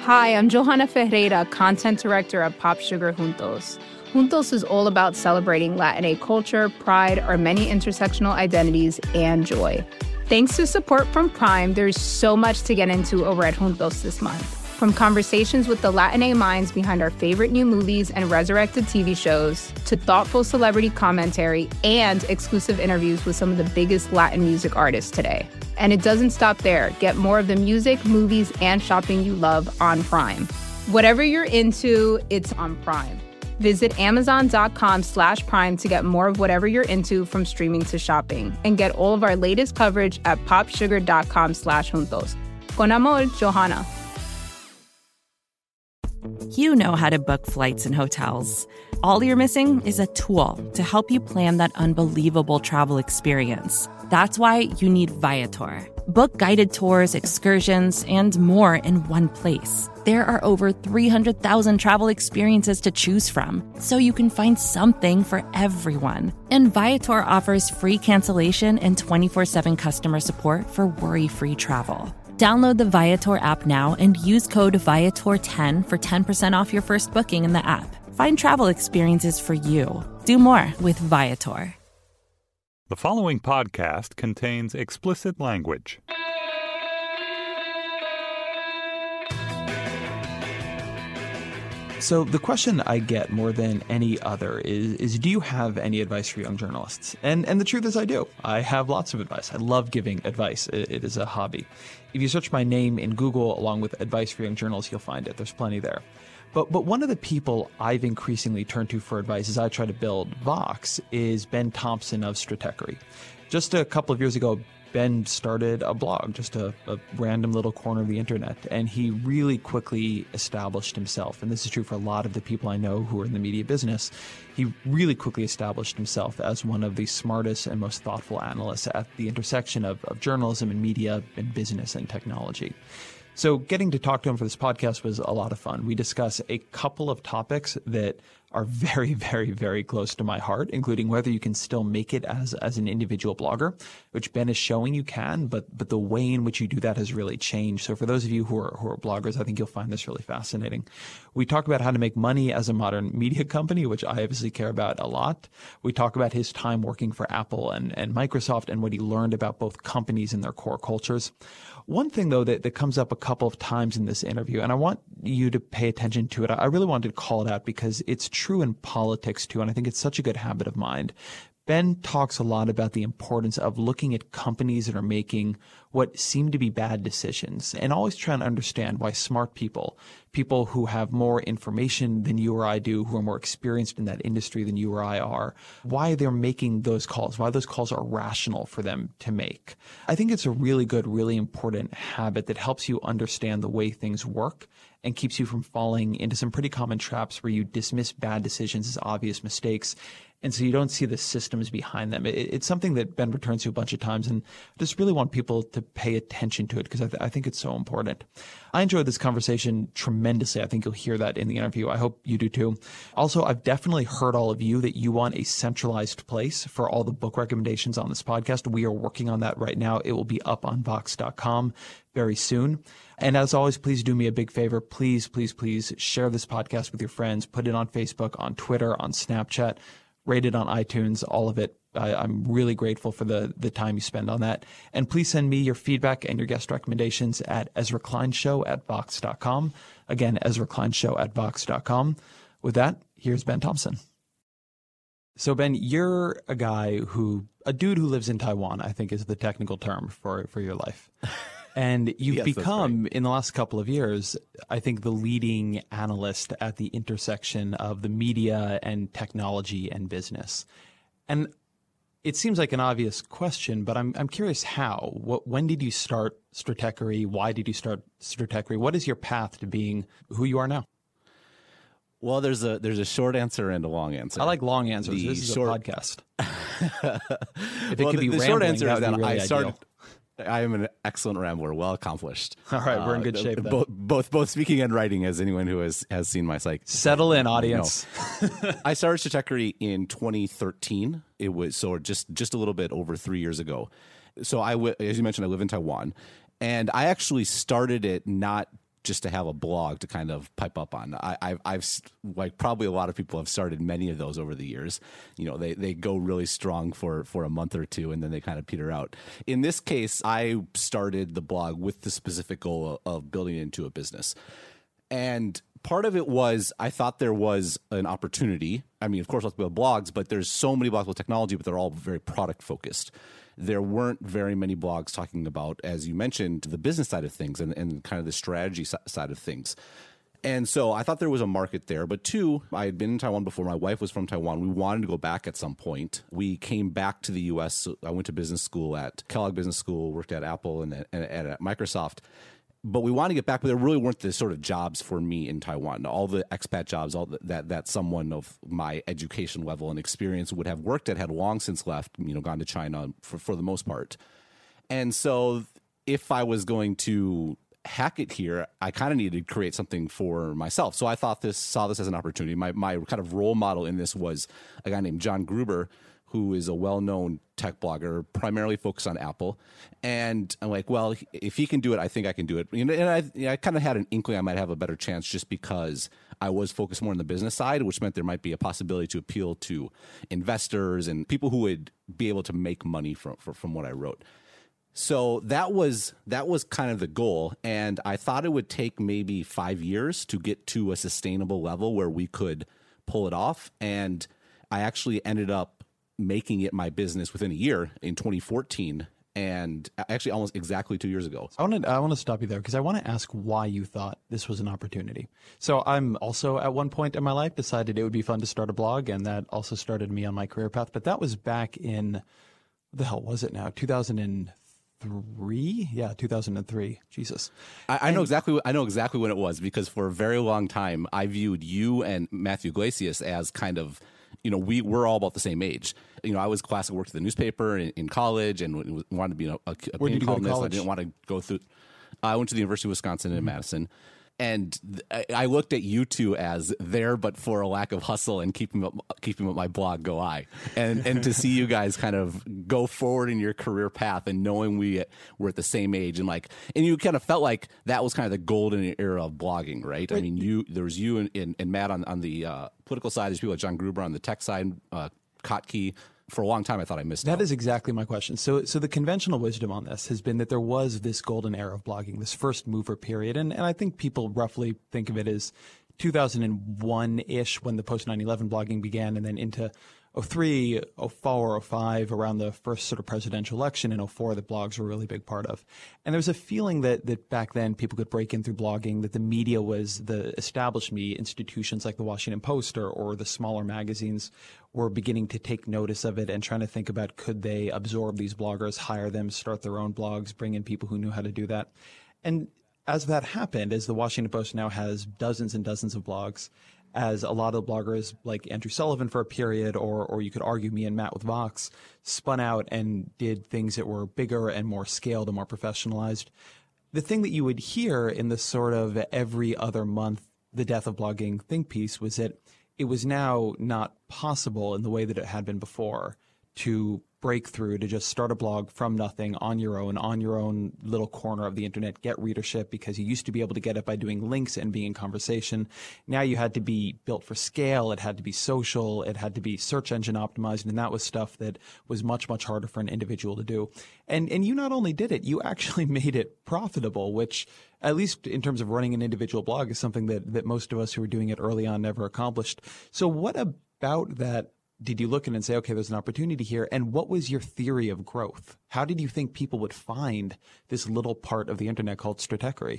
Hi, I'm Johanna Ferreira, content director at Pop Sugar Juntos. Juntos is all about celebrating Latinx culture, pride, our many intersectional identities, and joy. Thanks to support from Prime, there's so much to get into over at Juntos this month. From conversations with the Latinx minds behind our favorite new movies and resurrected TV shows, to thoughtful celebrity commentary and exclusive interviews with some of the biggest Latin music artists today. And it doesn't stop there. Get more of the music, movies, and shopping you love on Prime. Whatever you're into, it's on Prime. Visit Amazon.com/Prime to get more of whatever you're into, from streaming to shopping. And get all of our latest coverage at popsugar.com/juntos. Con amor, Johanna. You know how to book flights and hotels. All you're missing is a tool to help you plan that unbelievable travel experience. That's why you need Viator. Book guided tours, excursions, and more in one place. There are over 300,000 travel experiences to choose from, so you can find something for everyone. And Viator offers free cancellation and 24/7 customer support for worry-free travel. Download the Viator app now and use code Viator10 for 10% off your first booking in the app. Find travel experiences for you. Do more with Viator. The following podcast contains explicit language. So the question I get more than any other is do you have any advice for young journalists? And the truth is I do. I have lots of advice. I love giving advice. It is a hobby. If you search my name in Google along with advice for young journalists, you'll find it. There's plenty there. But one of the people I've increasingly turned to for advice as I try to build Vox is Ben Thompson of Stratechery. Just a couple of years ago, Ben started a blog, just a random little corner of the internet, and he really quickly established himself. And this is true for a lot of the people I know who are in the media business. He really quickly established himself as one of the smartest and most thoughtful analysts at the intersection of journalism and media and business and technology. So getting to talk to him for this podcast was a lot of fun. We discuss a couple of topics that are very, very, very close to my heart, including whether you can still make it as an individual blogger, which Ben is showing you can, but the way in which you do that has really changed. So for those of you who are bloggers, I think you'll find this really fascinating. We talk about how to make money as a modern media company, which I obviously care about a lot. We talk about his time working for Apple and Microsoft and what he learned about both companies and their core cultures. One thing, though, that comes up a couple of times in this interview, and I want you to pay attention to it. I really wanted to call it out because it's true in politics, too, and I think it's such a good habit of mine. Ben talks a lot about the importance of looking at companies that are making what seem to be bad decisions and always trying to understand why smart people who have more information than you or I do, who are more experienced in that industry than you or I are, why they're making those calls, why those calls are rational for them to make. I think it's a really good, really important habit that helps you understand the way things work and keeps you from falling into some pretty common traps where you dismiss bad decisions as obvious mistakes. And so you don't see the systems behind them. It's something that Ben returns to a bunch of times, and I just really want people to pay attention to it because I think it's so important. I enjoyed this conversation tremendously. I think you'll hear that in the interview. I hope you do too. Also, I've definitely heard all of you that you want a centralized place for all the book recommendations on this podcast. We are working on that right now. It will be up on Vox.com very soon. And as always, please do me a big favor. Please, please, please share this podcast with your friends. Put it on Facebook, on Twitter, on Snapchat. Rate it on iTunes, all of it. I'm really grateful for the time you spend on that. And please send me your feedback and your guest recommendations at EzraKleinShow@Vox.com. Again, EzraKleinShow@Vox.com. With that, here's Ben Thompson. So Ben, you're a dude who lives in Taiwan, I think is the technical term for your life. And you've Yes, become, in the last couple of years, I think the leading analyst at the intersection of the media and technology and business. And it seems like an obvious question, but I'm curious how. When did you start Stratechery? Why did you start Stratechery? What is your path to being who you are now? Well, there's a short answer and a long answer. I like long answers. This is a podcast. If it could be the rambling, short answer is that really I started. ideal. I am an excellent rambler, well accomplished. All right, we're in good shape then. Both speaking and writing, as anyone who has seen my site. Settle in, audience. I started Stratechery in 2013. It was just a little bit over 3 years ago. So as you mentioned, I live in Taiwan, and I actually started it not just to have a blog to kind of pipe up on. I've like probably a lot of people have started many of those over the years. You know, they go really strong for a month or two and then they kind of peter out. In this case, I started the blog with the specific goal of building it into a business. And part of it was I thought there was an opportunity. I mean, of course, lots of blogs, but there's so many blogs with technology, but they're all very product focused. There weren't very many blogs talking about, as you mentioned, the business side of things and kind of the strategy side of things. And so I thought there was a market there. But two, I had been in Taiwan before. My wife was from Taiwan. We wanted to go back at some point. We came back to the U.S. So I went to business school at Kellogg Business School, worked at Apple and at Microsoft. But we wanted to get back, but there really weren't the sort of jobs for me in Taiwan. All the expat jobs, all that someone of my education level and experience would have worked at had long since left, gone to China for the most part. And so if I was going to hack it here, I kind of needed to create something for myself. So I saw this as an opportunity. My kind of role model in this was a guy named John Gruber, who is a well-known tech blogger, primarily focused on Apple. And I'm like, well, if he can do it, I think I can do it. And I kind of had an inkling I might have a better chance just because I was focused more on the business side, which meant there might be a possibility to appeal to investors and people who would be able to make money from what I wrote. So that was kind of the goal. And I thought it would take maybe 5 years to get to a sustainable level where we could pull it off. And I actually ended up making it my business within a year in 2014, and actually almost exactly 2 years ago. I want to stop you there because I want to ask why you thought this was an opportunity. So I'm also at one point in my life decided it would be fun to start a blog, and that also started me on my career path. But that was back in, what the hell was it now? 2003? Yeah, 2003. Jesus. I know exactly when it was, because for a very long time I viewed you and Matthew Iglesias as kind of, we're all about the same age. I was classic, worked at the newspaper in college and wanted to be a opinion columnist. I didn't want to go through. I went to the University of Wisconsin in Madison. And I looked at you two as there, but for a lack of hustle and keeping up my blog, go I. And to see you guys kind of go forward in your career path and knowing we were at the same age and you kind of felt like that was kind of the golden era of blogging, right? I mean, there was you and Matt on the political side. There's people like John Gruber on the tech side, Kottke. For a long time, I thought I missed out. That is exactly my question. So the conventional wisdom on this has been that there was this golden era of blogging, this first mover period. And I think people roughly think of it as 2001-ish when the post 9/11 blogging began, and then into 03, 04, 05, around the first sort of presidential election in 04 that blogs were a really big part of. And there was a feeling that back then people could break in through blogging, that the media was the established media institutions like the Washington Post or the smaller magazines were beginning to take notice of it and trying to think about could they absorb these bloggers, hire them, start their own blogs, bring in people who knew how to do that. And as that happened, as the Washington Post now has dozens and dozens of blogs, as a lot of bloggers like Andrew Sullivan for a period, or you could argue me and Matt with Vox, spun out and did things that were bigger and more scaled and more professionalized. The thing that you would hear in the sort of every other month, the death of blogging think piece was that it was now not possible in the way that it had been before to break through, to just start a blog from nothing on your own little corner of the internet, get readership, because you used to be able to get it by doing links and being in conversation. Now you had to be built for scale. It had to be social. It had to be search engine optimized. And that was stuff that was much, much harder for an individual to do. And you not only did it, you actually made it profitable, which at least in terms of running an individual blog is something that most of us who were doing it early on never accomplished. So what about that did you look in and say, okay, there's an opportunity here? And what was your theory of growth? How did you think people would find this little part of the internet called Stratechery?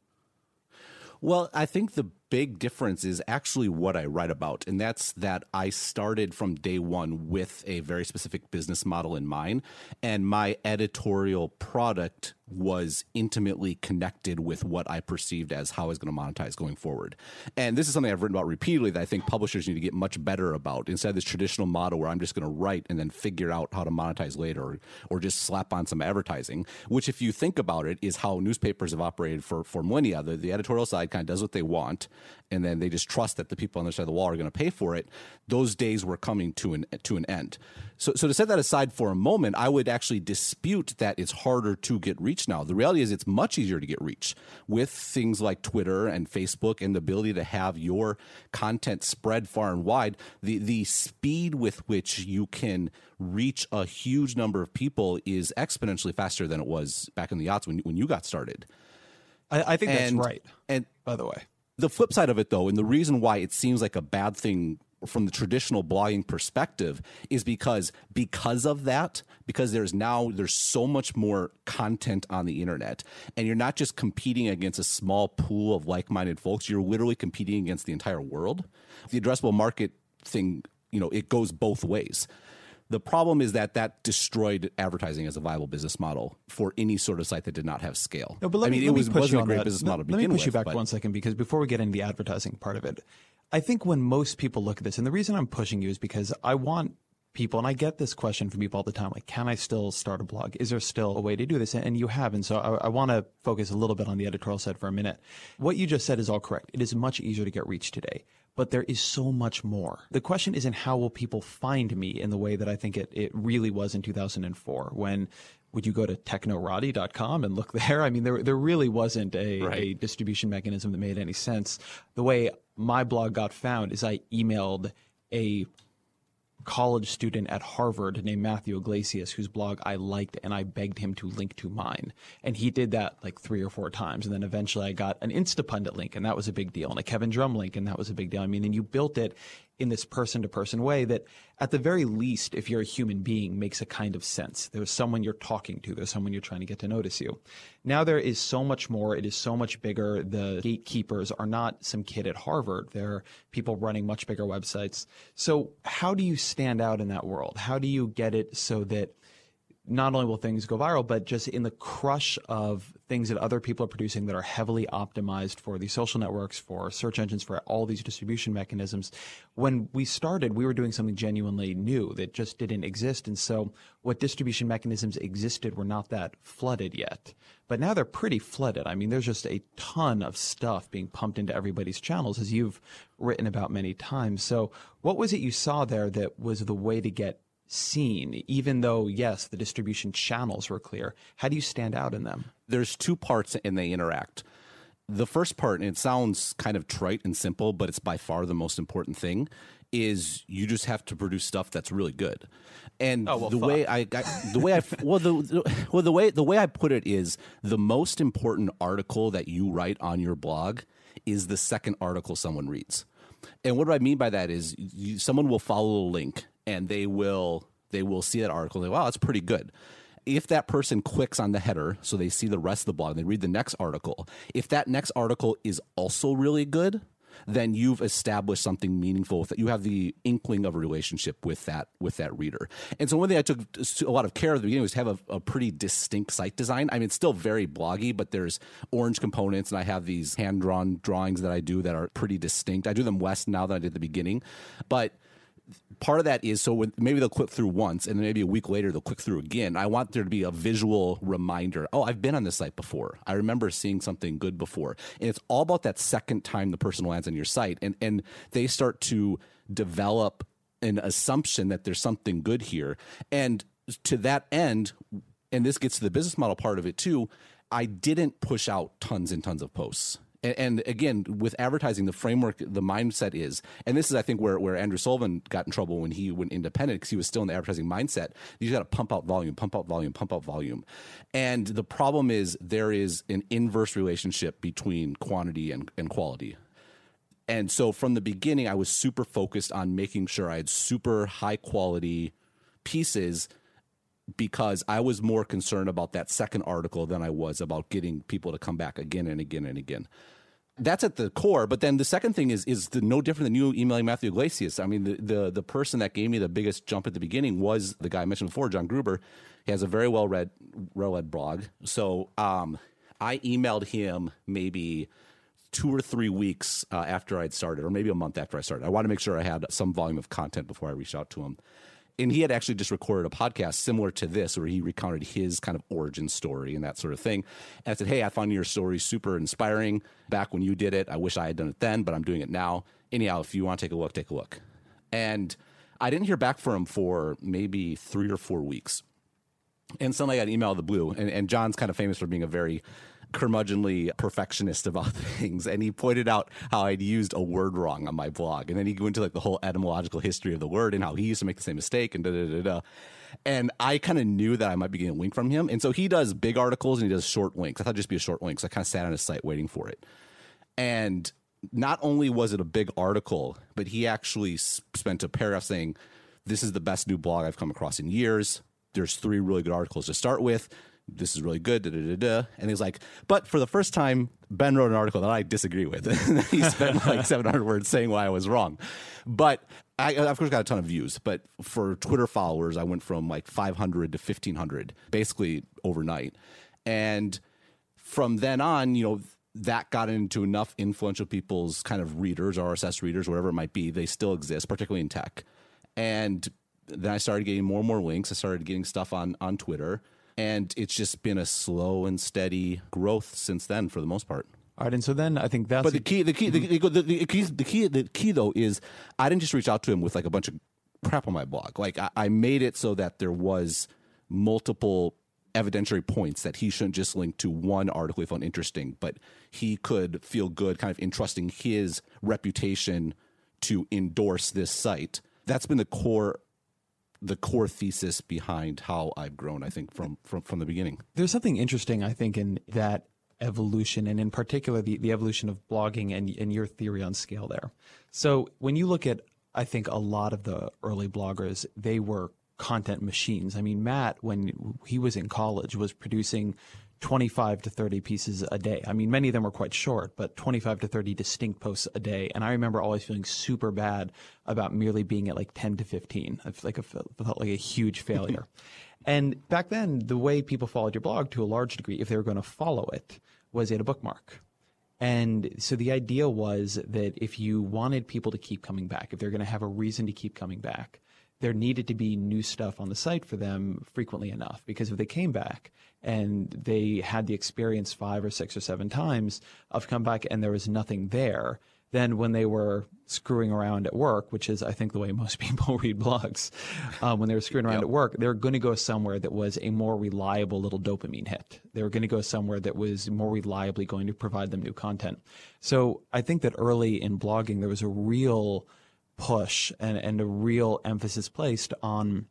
Well, I think the big difference is actually what I write about, and that's that I started from day one with a very specific business model in mind, and my editorial product was intimately connected with what I perceived as how I was going to monetize going forward. And this is something I've written about repeatedly that I think publishers need to get much better about, instead of this traditional model where I'm just going to write and then figure out how to monetize later, or just slap on some advertising, which if you think about it is how newspapers have operated for millennia. The editorial side kind of does what they want, and then they just trust that the people on the other side of the wall are going to pay for it. Those days were coming to an end. So to set that aside for a moment, I would actually dispute that it's harder to get reach reach now. The reality is it's much easier to get reach with things like Twitter and Facebook and the ability to have your content spread far and wide. The speed with which you can reach a huge number of people is exponentially faster than it was back in the aughts when you got started. I think that's right. And by the way, the flip side of it, though, and the reason why it seems like a bad thing from the traditional blogging perspective is because of that, because there's so much more content on the internet, and you're not just competing against a small pool of like-minded folks, you're literally competing against the entire world. The addressable market thing, it goes both ways. The problem is that destroyed advertising as a viable business model for any sort of site that did not have scale. No, but it wasn't a great business model to begin with. Let me push you back 1 second, because before we get into the advertising part of it, I think when most people look at this, and the reason I'm pushing you is because I want people, and I get this question from people all the time, like, can I still start a blog? Is there still a way to do this? And you have. And so I want to focus a little bit on the editorial side for a minute. What you just said is all correct. It is much easier to get reach today, but there is so much more. The question isn't how will people find me in the way that I think it really was in 2004 when would you go to technorati.com and look there? I mean, there really wasn't a distribution mechanism that made any sense. The way my blog got found is I emailed a college student at Harvard named Matthew Iglesias, whose blog I liked, and I begged him to link to mine. And he did that like 3 or 4 times. And then eventually I got an Instapundit link, and that was a big deal, and a Kevin Drum link, and that was a big deal. I mean, and you built it in this person-to-person way that, at the very least, if you're a human being, makes a kind of sense. There's someone you're talking to. There's someone you're trying to get to notice you. Now there is so much more. It is so much bigger. The gatekeepers are not some kid at Harvard. They're people running much bigger websites. So how do you stand out in that world? How do you get it so that not only will things go viral, but just in the crush of things that other people are producing that are heavily optimized for these social networks, for search engines, for all these distribution mechanisms. When we started, we were doing something genuinely new that just didn't exist. And so what distribution mechanisms existed were not that flooded yet. But now they're pretty flooded. I mean, there's just a ton of stuff being pumped into everybody's channels, as you've written about many times. So what was it you saw there that was the way to get seen, even though, yes, the distribution channels were clear? How do you stand out in them? There's 2 parts and they interact. The first part, and it sounds kind of trite and simple, but it's by far the most important thing, is you just have to produce stuff that's really good. And the way I put it is the most important article that you write on your blog is the second article someone reads. And what do I mean by that is someone will follow a link and they will see that article and they, wow, that's pretty good. If that person clicks on the header, so they see the rest of the blog, and they read the next article, if that next article is also really good, then you've established something meaningful with it. You have the inkling of a relationship with that reader. And so one thing I took a lot of care at the beginning was to have a pretty distinct site design. I mean, it's still very bloggy, but there's orange components, and I have these hand-drawn drawings that I do that are pretty distinct. I do them less now than I did at the beginning, but part of that is so when maybe they'll click through once and then maybe a week later they'll click through again. I want there to be a visual reminder. Oh, I've been on this site before. I remember seeing something good before. And it's all about that second time the person lands on your site. And they start to develop an assumption that there's something good here. And to that end, and this gets to the business model part of it too, I didn't push out tons and tons of posts. And again, with advertising, the framework, the mindset is, and this is, I think, where Andrew Sullivan got in trouble when he went independent, because he was still in the advertising mindset. You got to pump out volume, pump out volume, pump out volume. And the problem is there is an inverse relationship between quantity and quality. And so from the beginning, I was super focused on making sure I had super high quality pieces, because I was more concerned about that second article than I was about getting people to come back again and again and again. That's at the core. But then the second thing is no different than you emailing Matthew Iglesias. I mean, the person that gave me the biggest jump at the beginning was the guy I mentioned before, John Gruber. He has a very well-read blog. So I emailed him maybe 2 or 3 weeks after I'd started, or maybe a month after I started. I wanted to make sure I had some volume of content before I reached out to him. And he had actually just recorded a podcast similar to this, where he recounted his kind of origin story and that sort of thing. And I said, hey, I found your story super inspiring back when you did it. I wish I had done it then, but I'm doing it now. Anyhow, if you want to take a look, take a look. And I didn't hear back from him for maybe 3 or 4 weeks. And suddenly I got an email out of the blue, and John's kind of famous for being a very curmudgeonly perfectionist about things, and he pointed out how I'd used a word wrong on my blog, and then he went into like the whole etymological history of the word and how he used to make the same mistake and da-da-da-da. And I kind of knew that I might be getting a link from him, and so he does big articles and he does short links. I thought it'd just be a short link, so I kind of sat on his site waiting for it. And not only was it a big article, but he actually spent a paragraph saying, "This is the best new blog I've come across in years. There's 3 really good articles to start with. This is really good, da-da-da-da." And he's like, "But for the first time, Ben wrote an article that I disagree with." And he spent like 700 words saying why I was wrong. But I, of course, got a ton of views. But for Twitter followers, I went from like 500 to 1,500, basically overnight. And from then on, that got into enough influential people's kind of readers, RSS readers, whatever it might be. They still exist, particularly in tech. And then I started getting more and more links. I started getting stuff on Twitter. And it's just been a slow and steady growth since then, for the most part. All right, and so then I think that's. But the key though is I didn't just reach out to him with like a bunch of crap on my blog. Like I made it so that there was multiple evidentiary points that he shouldn't just link to one article he found interesting, but he could feel good, kind of entrusting his reputation to endorse this site. That's been the core thesis behind how I've grown, I think, from the beginning. There's something interesting, I think, in that evolution, and in particular the evolution of blogging and your theory on scale there. So when you look at, I think, a lot of the early bloggers, they were content machines. I mean, Matt, when he was in college, was producing 25 to 30 pieces a day. I mean, many of them were quite short, but 25 to 30 distinct posts a day. And I remember always feeling super bad about merely being at like 10 to 15. I felt like a huge failure. And back then, the way people followed your blog to a large degree, if they were going to follow it, was at a bookmark. And so the idea was that if you wanted people to keep coming back, if they're going to have a reason to keep coming back, there needed to be new stuff on the site for them frequently enough. Because if they came back and they had the experience 5 or 6 or 7 times of come back and there was nothing there, then when they were screwing around at work, which is, I think, the way most people read blogs, when they were screwing around at work, they were going to go somewhere that was a more reliable little dopamine hit. They were going to go somewhere that was more reliably going to provide them new content. So I think that early in blogging, there was a real push and a real emphasis placed on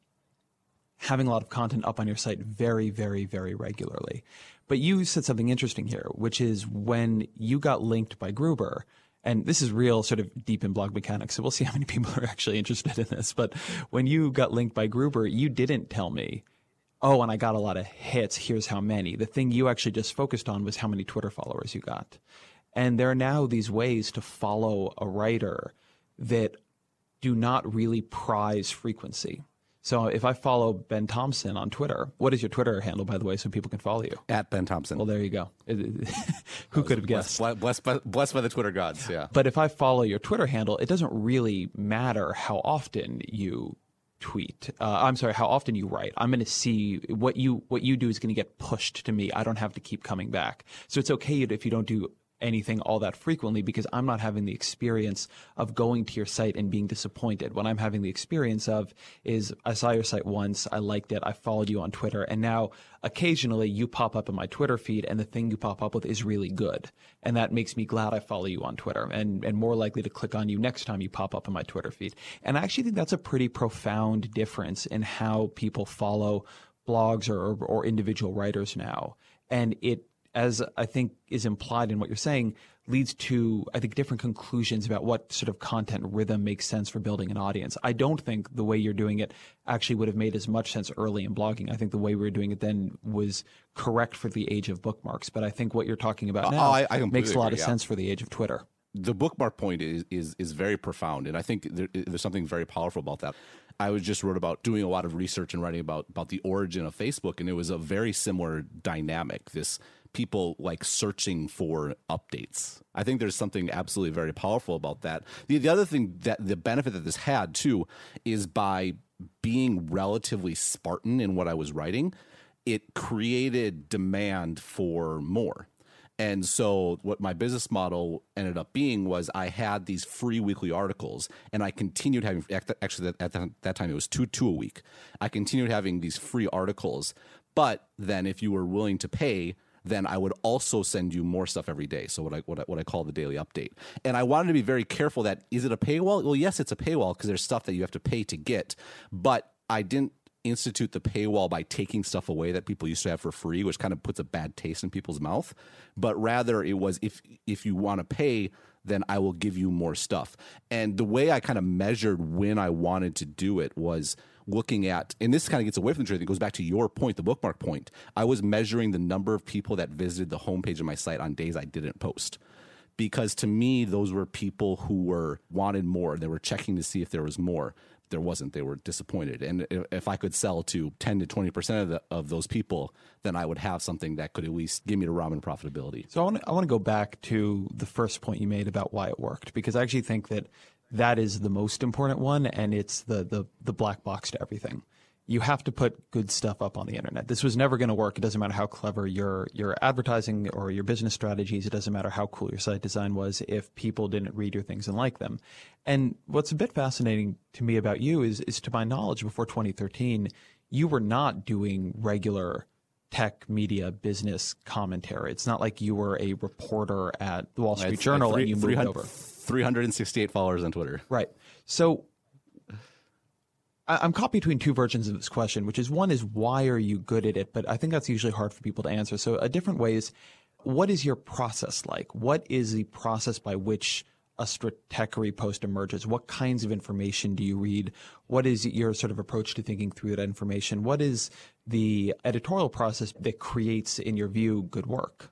having a lot of content up on your site very, very, very regularly. But you said something interesting here, which is when you got linked by Gruber, and this is real sort of deep in blog mechanics, so we'll see how many people are actually interested in this. But when you got linked by Gruber, you didn't tell me, "Oh, and I got a lot of hits, here's how many." The thing you actually just focused on was how many Twitter followers you got. And there are now these ways to follow a writer that do not really prize frequency. So if I follow Ben Thompson on Twitter, what is your Twitter handle, by the way, so people can follow you? At Ben Thompson. Well, there you go. Who could have guessed? Blessed by the Twitter gods, yeah. But if I follow your Twitter handle, it doesn't really matter how often you tweet. How often you write. I'm going to see what you do is going to get pushed to me. I don't have to keep coming back. So it's okay if you don't do anything all that frequently, because I'm not having the experience of going to your site and being disappointed. What I'm having the experience of is I saw your site once, I liked it, I followed you on Twitter, and now occasionally you pop up in my Twitter feed and the thing you pop up with is really good. And that makes me glad I follow you on Twitter and more likely to click on you next time you pop up in my Twitter feed. And I actually think that's a pretty profound difference in how people follow blogs or individual writers now. And it, as I think is implied in what you're saying, leads to, I think, different conclusions about what sort of content rhythm makes sense for building an audience. I don't think the way you're doing it actually would have made as much sense early in blogging. I think the way we were doing it then was correct for the age of bookmarks. But I think what you're talking about now makes a lot of sense for the age of Twitter. The bookmark point is very profound, and I think there's something very powerful about that. I just wrote about doing a lot of research and writing about the origin of Facebook, and it was a very similar dynamic. This people like searching for updates. I think there's something absolutely very powerful about that. The other thing, that the benefit that this had too, is by being relatively Spartan in what I was writing, it created demand for more. And so what my business model ended up being was I had these free weekly articles, and I continued having, actually at that time it was two a week. I continued having these free articles, But then if you were willing to pay, then I would also send you more stuff every day. So what I call the daily update. And I wanted to be very careful that, is it a paywall? Well, yes, it's a paywall because there's stuff that you have to pay to get. But I didn't institute the paywall by taking stuff away that people used to have for free, which kind of puts a bad taste in people's mouth. But rather it was, if you want to pay, then I will give you more stuff. And the way I kind of measured when I wanted to do it was looking at, and this kind of gets away from the truth, it goes back to your point, the bookmark point. I was measuring the number of people that visited the homepage of my site on days I didn't post. Because to me, those were people who wanted more. They were checking to see if there was more. There wasn't. They were disappointed. And if I could sell to 10 to 20% of those people, then I would have something that could at least give me the ramen profitability. So I want to go back to the first point you made about why it worked, because I actually think that is the most important one, and it's the black box to everything. You have to put good stuff up on the internet. This was never going to work. It doesn't matter how clever your advertising or your business strategies. It doesn't matter how cool your site design was if people didn't read your things and like them. And what's a bit fascinating to me about you is to my knowledge, before 2013, you were not doing regular tech media business commentary. It's not like you were a reporter at the Wall Street Journal and you moved over. 368 followers on Twitter. Right. So I'm caught between two versions of this question, which is, one is, why are you good at it? But I think that's usually hard for people to answer. So a different way is, what is your process like? What is the process by which a Stratechery post emerges? What kinds of information do you read? What is your sort of approach to thinking through that information? What is the editorial process that creates, in your view, good work?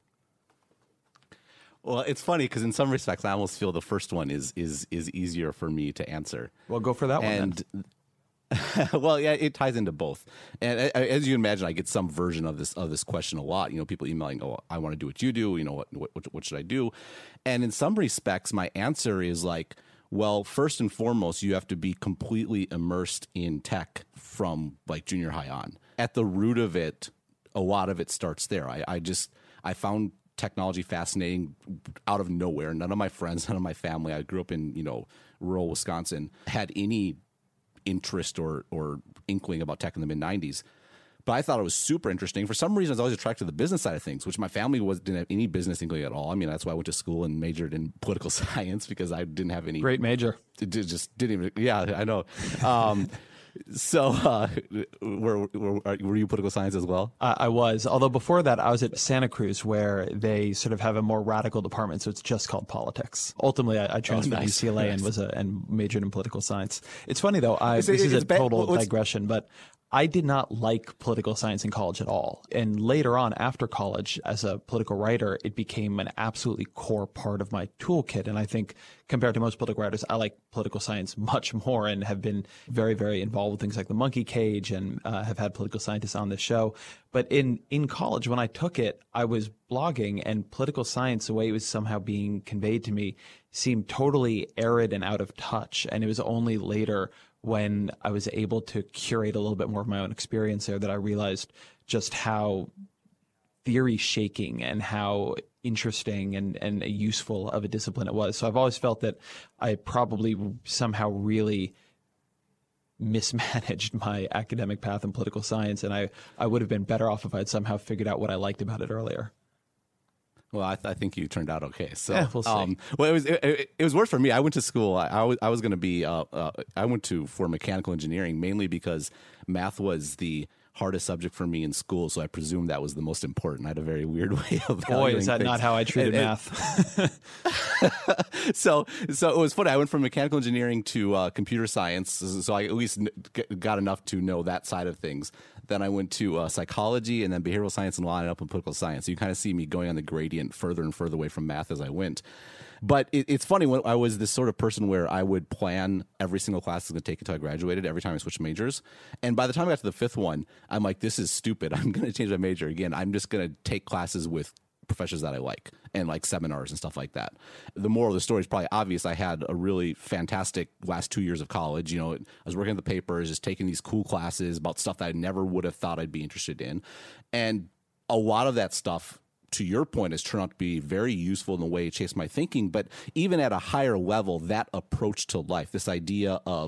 Well, it's funny because in some respects, I almost feel the first one is easier for me to answer. Well, go for that one then. Well, yeah, it ties into both. And as you imagine, I get some version of this question a lot. You know, people emailing, "Oh, I want to do what you do. You know, what should I do?" And in some respects, my answer is like, well, first and foremost, you have to be completely immersed in tech from like junior high on. At the root of it, a lot of it starts there. I found technology fascinating out of nowhere. None of my friends, none of my family, I grew up in, rural Wisconsin, had any interest or inkling about tech in the mid-90s. But I thought it was super interesting. For some reason, I was always attracted to the business side of things, which my family didn't have any business inkling at all. I mean, that's why I went to school and majored in political science, because I didn't have any. Great major. It just didn't even. Yeah, I know. So were you political science as well? I was. Although before that, I was at Santa Cruz, where they sort of have a more radical department, so it's just called politics. Ultimately, I transferred to UCLA and majored in political science. It's funny, though. This is a total digression, but I did not like political science in college at all. And later on, after college, as a political writer, it became an absolutely core part of my toolkit. And I think compared to most political writers, I like political science much more and have been very, very involved with things like the Monkey Cage and have had political scientists on this show. But in college, when I took it, I was blogging, and political science, the way it was somehow being conveyed to me, seemed totally arid and out of touch. And it was only later, when I was able to curate a little bit more of my own experience there, that I realized just how theory shaking and how interesting and useful of a discipline it was. So I've always felt that I probably somehow really mismanaged my academic path in political science, and I would have been better off if I had somehow figured out what I liked about it earlier. Well, I think you turned out okay. So, yeah, we'll see. Well, it was worse for me. I went to school. I was going to be. I went for mechanical engineering, mainly because math was the hardest subject for me in school. So I presumed that was the most important. I had a very weird way of. Boy, is that not how I treated math? So it was funny. I went from mechanical engineering to computer science. So I at least got enough to know that side of things. Then I went to psychology, and then behavioral science, and ended up in political science. So you kind of see me going on the gradient further and further away from math as I went. But it's funny, when I was this sort of person where I would plan every single class I was going to take until I graduated, every time I switched majors. And by the time I got to the fifth one, I'm like, this is stupid. I'm going to change my major again. I'm just going to take classes with professors that I like, and like seminars and stuff like that. The moral of the story is probably obvious. I had a really fantastic last 2 years of college. I was working at the papers, just taking these cool classes about stuff that I never would have thought I'd be interested in. And a lot of that stuff, to your point, has turned out to be very useful in the way it changed my thinking. But even at a higher level, that approach to life, this idea of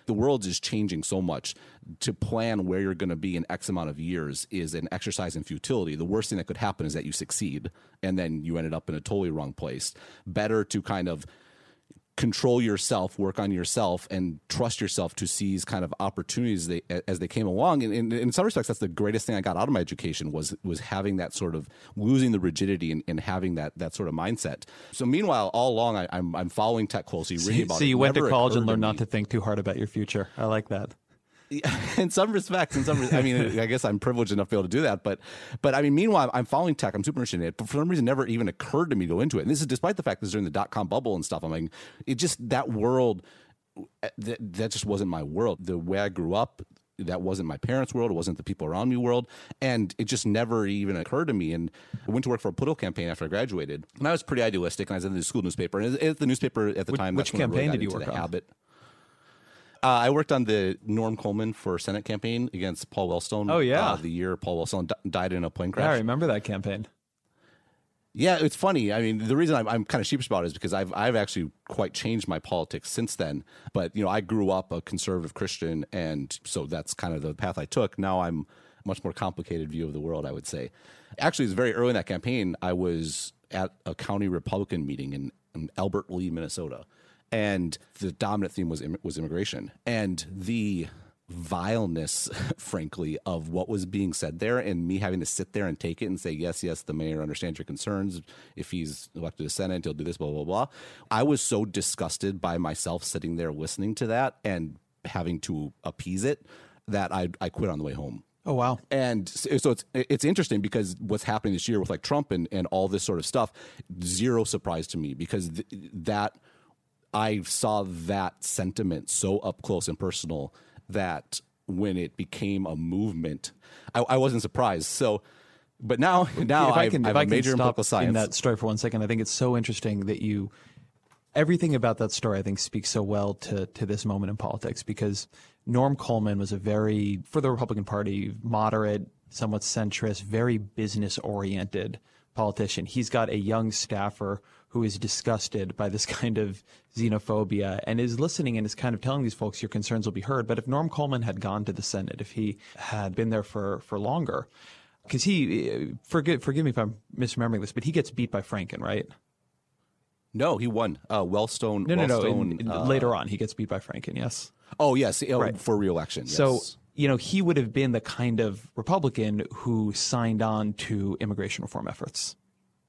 The world is changing so much. To plan where you're going to be in X amount of years is an exercise in futility. The worst thing that could happen is that you succeed and then you ended up in a totally wrong place. Better to kind of control yourself, work on yourself, and trust yourself to seize kind of opportunities as they came along. And in some respects, that's the greatest thing I got out of my education was having that sort of losing the rigidity and having that sort of mindset. So meanwhile, all along, I'm following tech closely, reading about it. So you went to college and learned not to think too hard about your future. I like that. In some respects, I mean, I guess I'm privileged enough to be able to do that. But I mean, meanwhile, I'm following tech. I'm super interested in it. But for some reason, it never even occurred to me to go into it. And this is despite the fact that during the .com bubble and stuff. I'm like, it just, that world, that just wasn't my world. The way I grew up, that wasn't my parents' world. It wasn't the people around me world. And it just never even occurred to me. And I went to work for a political campaign after I graduated. And I was pretty idealistic. And I was in the school newspaper. And at the newspaper at the time, which campaign did you work on? Habit. I worked on the Norm Coleman for Senate campaign against Paul Wellstone. Oh, yeah. The year Paul Wellstone died in a plane crash. Yeah, I remember that campaign. Yeah, it's funny. I mean, the reason I'm kind of sheepish about it is because I've actually quite changed my politics since then. But, you know, I grew up a conservative Christian, and so that's kind of the path I took. Now I'm a much more complicated view of the world, I would say. Actually, it was very early in that campaign. I was at a county Republican meeting in Albert Lee, Minnesota. And the dominant theme was immigration, and the vileness, frankly, of what was being said there, and me having to sit there and take it and say, yes, the mayor understands your concerns. If he's elected to Senate, he'll do this, blah, blah, blah. I was so disgusted by myself sitting there listening to that and having to appease it that I quit on the way home. Oh, wow. And so it's interesting because what's happening this year with like Trump and all this sort of stuff, zero surprise to me because I saw that sentiment so up close and personal that when it became a movement, I wasn't surprised. So, but now I have a major in political science. In that story for 1 second, I think it's so interesting that everything about that story, I think, speaks so well to this moment in politics because Norm Coleman was for the Republican Party, moderate, somewhat centrist, very business-oriented politician. He's got a young staffer who is disgusted by this kind of xenophobia and is listening and is kind of telling these folks your concerns will be heard. But if Norm Coleman had gone to the Senate, if he had been there for longer, because forgive me if I'm misremembering this, but he gets beat by Franken, right? No, he won. Wellstone. No. Later on, he gets beat by Franken, yes? Oh, yes, right. For re-election, yes. So, you know, he would have been the kind of Republican who signed on to immigration reform efforts.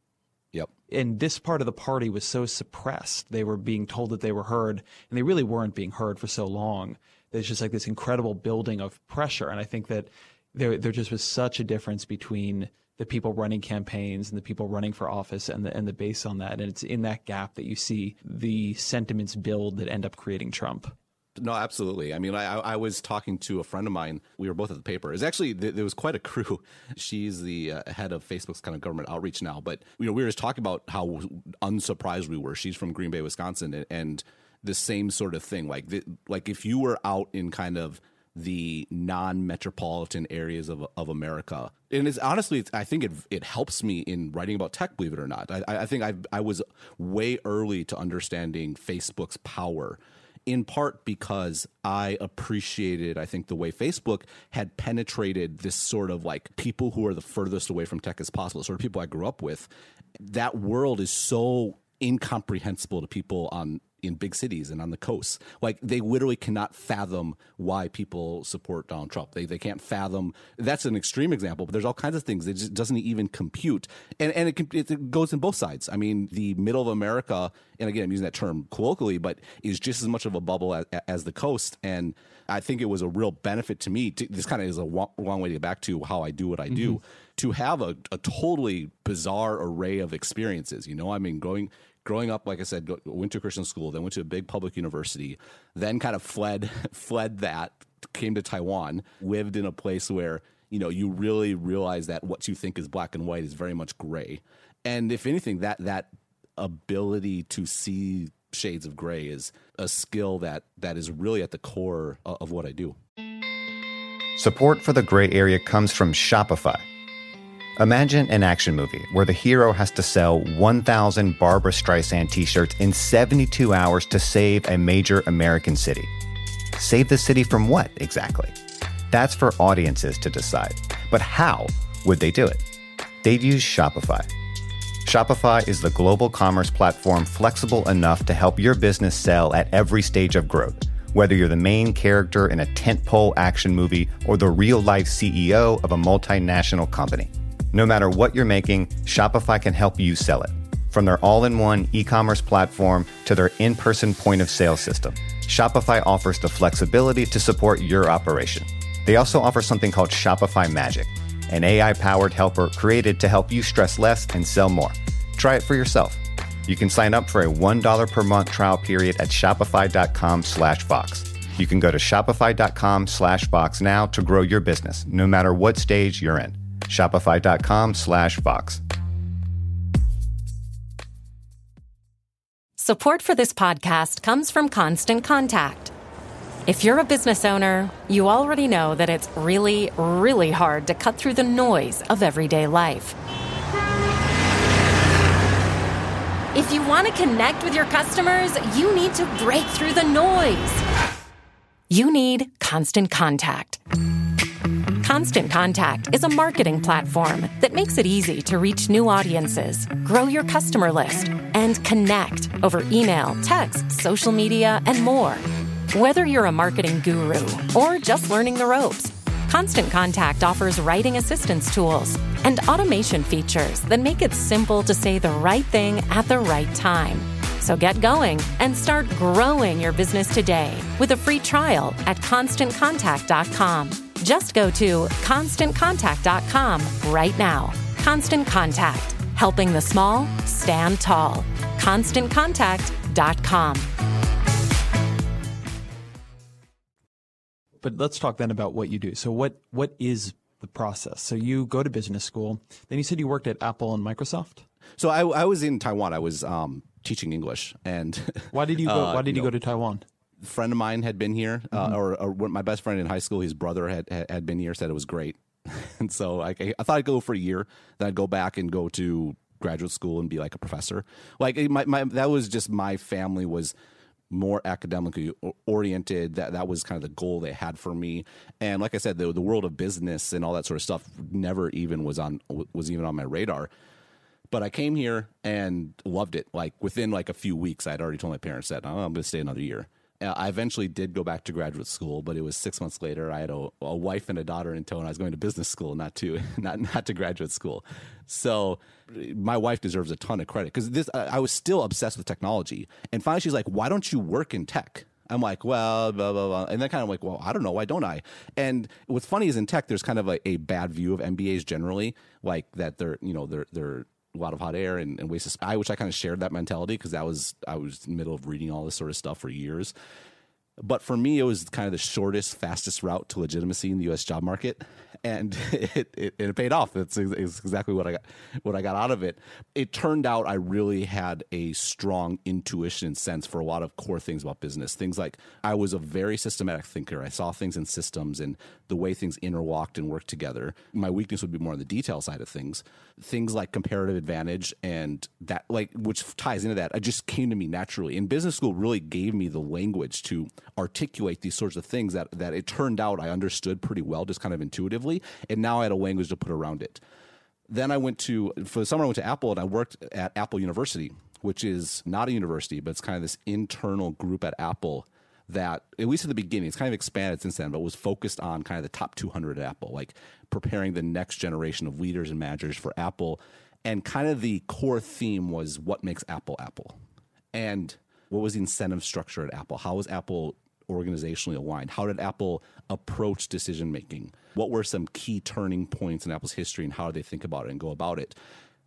Yep. And this part of the party was so suppressed. They were being told that they were heard, and they really weren't being heard for so long. There's just like this incredible building of pressure. And I think that there just was such a difference between the people running campaigns and the people running for office and the base on that. And it's in that gap that you see the sentiments build that end up creating Trump. No, absolutely. I mean, I was talking to a friend of mine. We were both at the paper. It's actually, there was quite a crew. She's the head of Facebook's kind of government outreach now. But, you know, we were just talking about how unsurprised we were. She's from Green Bay, Wisconsin, and the same sort of thing. Like if you were out in kind of the non-metropolitan areas of America, and it's honestly, I think it helps me in writing about tech, believe it or not. I think I was way early to understanding Facebook's power, in part because I appreciated, I think, the way Facebook had penetrated this sort of like people who are the furthest away from tech as possible, sort of people I grew up with. That world is so incomprehensible to people in big cities and on the coast. Like they literally cannot fathom why people support Donald Trump. They can't fathom. That's an extreme example, but there's all kinds of things that just doesn't even compute. And it goes in both sides. I mean, the middle of America, and again, I'm using that term colloquially, but is just as much of a bubble as the coast. And I think it was a real benefit to me. This kind of is a long way to get back to how I do what I do, to have a totally bizarre array of experiences. You know, I mean, growing up, like I said, went to a Christian school, then went to a big public university, then kind of fled that, came to Taiwan, lived in a place where, you know, you really realize that what you think is black and white is very much gray. And if anything, that ability to see shades of gray is a skill that is really at the core of what I do. Support for The Gray Area comes from Shopify. Imagine an action movie where the hero has to sell 1,000 Barbra Streisand t-shirts in 72 hours to save a major American city. Save the city from what exactly? That's for audiences to decide. But how would they do it? They'd use Shopify. Shopify is the global commerce platform flexible enough to help your business sell at every stage of growth. Whether you're the main character in a tentpole action movie or the real-life CEO of a multinational company. No matter what you're making, Shopify can help you sell it. From their all-in-one e-commerce platform to their in-person point-of-sale system, Shopify offers the flexibility to support your operation. They also offer something called Shopify Magic, an AI-powered helper created to help you stress less and sell more. Try it for yourself. You can sign up for a $1 per month trial period at shopify.com/Vox. You can go to shopify.com/Vox now to grow your business, no matter what stage you're in. Shopify.com/Vox. Support for this podcast comes from Constant Contact. If you're a business owner, you already know that it's really, really hard to cut through the noise of everyday life. If you want to connect with your customers, you need to break through the noise. You need Constant Contact. Constant Contact is a marketing platform that makes it easy to reach new audiences, grow your customer list, and connect over email, text, social media, and more. Whether you're a marketing guru or just learning the ropes, Constant Contact offers writing assistance tools and automation features that make it simple to say the right thing at the right time. So get going and start growing your business today with a free trial at ConstantContact.com. Just go to ConstantContact.com right now. Constant Contact, helping the small stand tall. ConstantContact.com. But let's talk then about what you do. So what is the process? So you go to business school. Then you said you worked at Apple and Microsoft? So I was in Taiwan. I was teaching English. And Why did you go? Why did you go to Taiwan? A friend of mine had been here, or my best friend in high school, his brother had been here, said it was great. And so I thought I'd go for a year, then I'd go back and go to graduate school and be like a professor. Like that was just, my family was more academically oriented. That was kind of the goal they had for me. And like I said, the world of business and all that sort of stuff never even was even on my radar. But I came here and loved it. Like within like a few weeks, I'd already told my parents that I'm going to stay another year. I eventually did go back to graduate school, but it was 6 months later. I had a wife and a daughter in tow, and I was going to business school, not to graduate school. So my wife deserves a ton of credit because I was still obsessed with technology. And finally, she's like, "Why don't you work in tech?" I'm like, "Well, blah, blah, blah." And then kind of like, "Well, I don't know. Why don't I?" And what's funny is in tech, there's kind of a bad view of MBAs generally, like that they're a lot of hot air and waste of space. I wish I kind of shared that mentality because I was in the middle of reading all this sort of stuff for years. But for me, it was kind of the shortest, fastest route to legitimacy in the U.S. job market, and it paid off. It's exactly what I got out of it. It turned out I really had a strong intuition and sense for a lot of core things about business. Things like I was a very systematic thinker. I saw things in systems and the way things interlocked and worked together. My weakness would be more on the detail side of things. Things like comparative advantage and that, like, which ties into that, it just came to me naturally. And business school really gave me the language to articulate these sorts of things that it turned out I understood pretty well, just kind of intuitively. And now I had a language to put around it. Then for the summer, I went to Apple and I worked at Apple University, which is not a university, but it's kind of this internal group at Apple that, at least at the beginning, it's kind of expanded since then, but was focused on kind of the top 200 at Apple, like preparing the next generation of leaders and managers for Apple. And kind of the core theme was what makes Apple Apple. And what was the incentive structure at Apple? How was Apple organizationally aligned? How did Apple approach decision making? What were some key turning points in Apple's history and how did they think about it and go about it?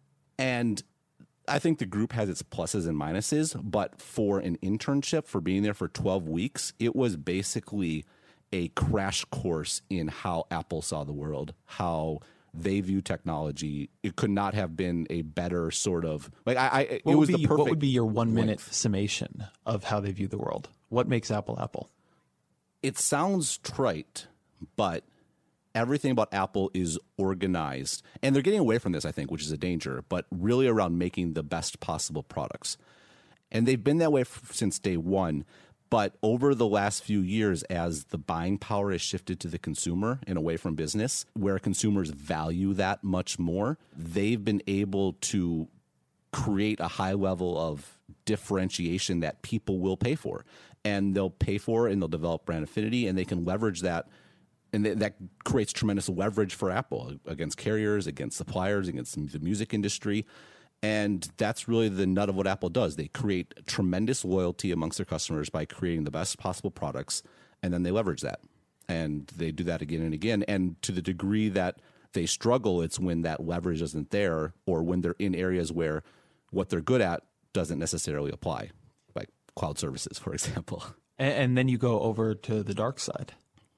And I think the group has its pluses and minuses, but for an internship, for being there for 12 weeks, it was basically a crash course in how Apple saw the world, how they view technology. It could not have been a better sort of like it was the perfect. What would be your 1 minute summation of how they view the world? What makes Apple Apple? It sounds trite, but everything about Apple is organized, and they're getting away from this, I think, which is a danger, but really around making the best possible products. And they've been that way since day one. But over the last few years, as the buying power has shifted to the consumer and away from business, where consumers value that much more, they've been able to create a high level of differentiation that people will pay for. And they'll pay for it, and they'll develop brand affinity, and they can leverage that. And that creates tremendous leverage for Apple against carriers, against suppliers, against the music industry. And that's really the nut of what Apple does. They create tremendous loyalty amongst their customers by creating the best possible products, and then they leverage that. And they do that again and again. And to the degree that they struggle, it's when that leverage isn't there, or when they're in areas where what they're good at doesn't necessarily apply, like cloud services, for example. And then you go over to the dark side.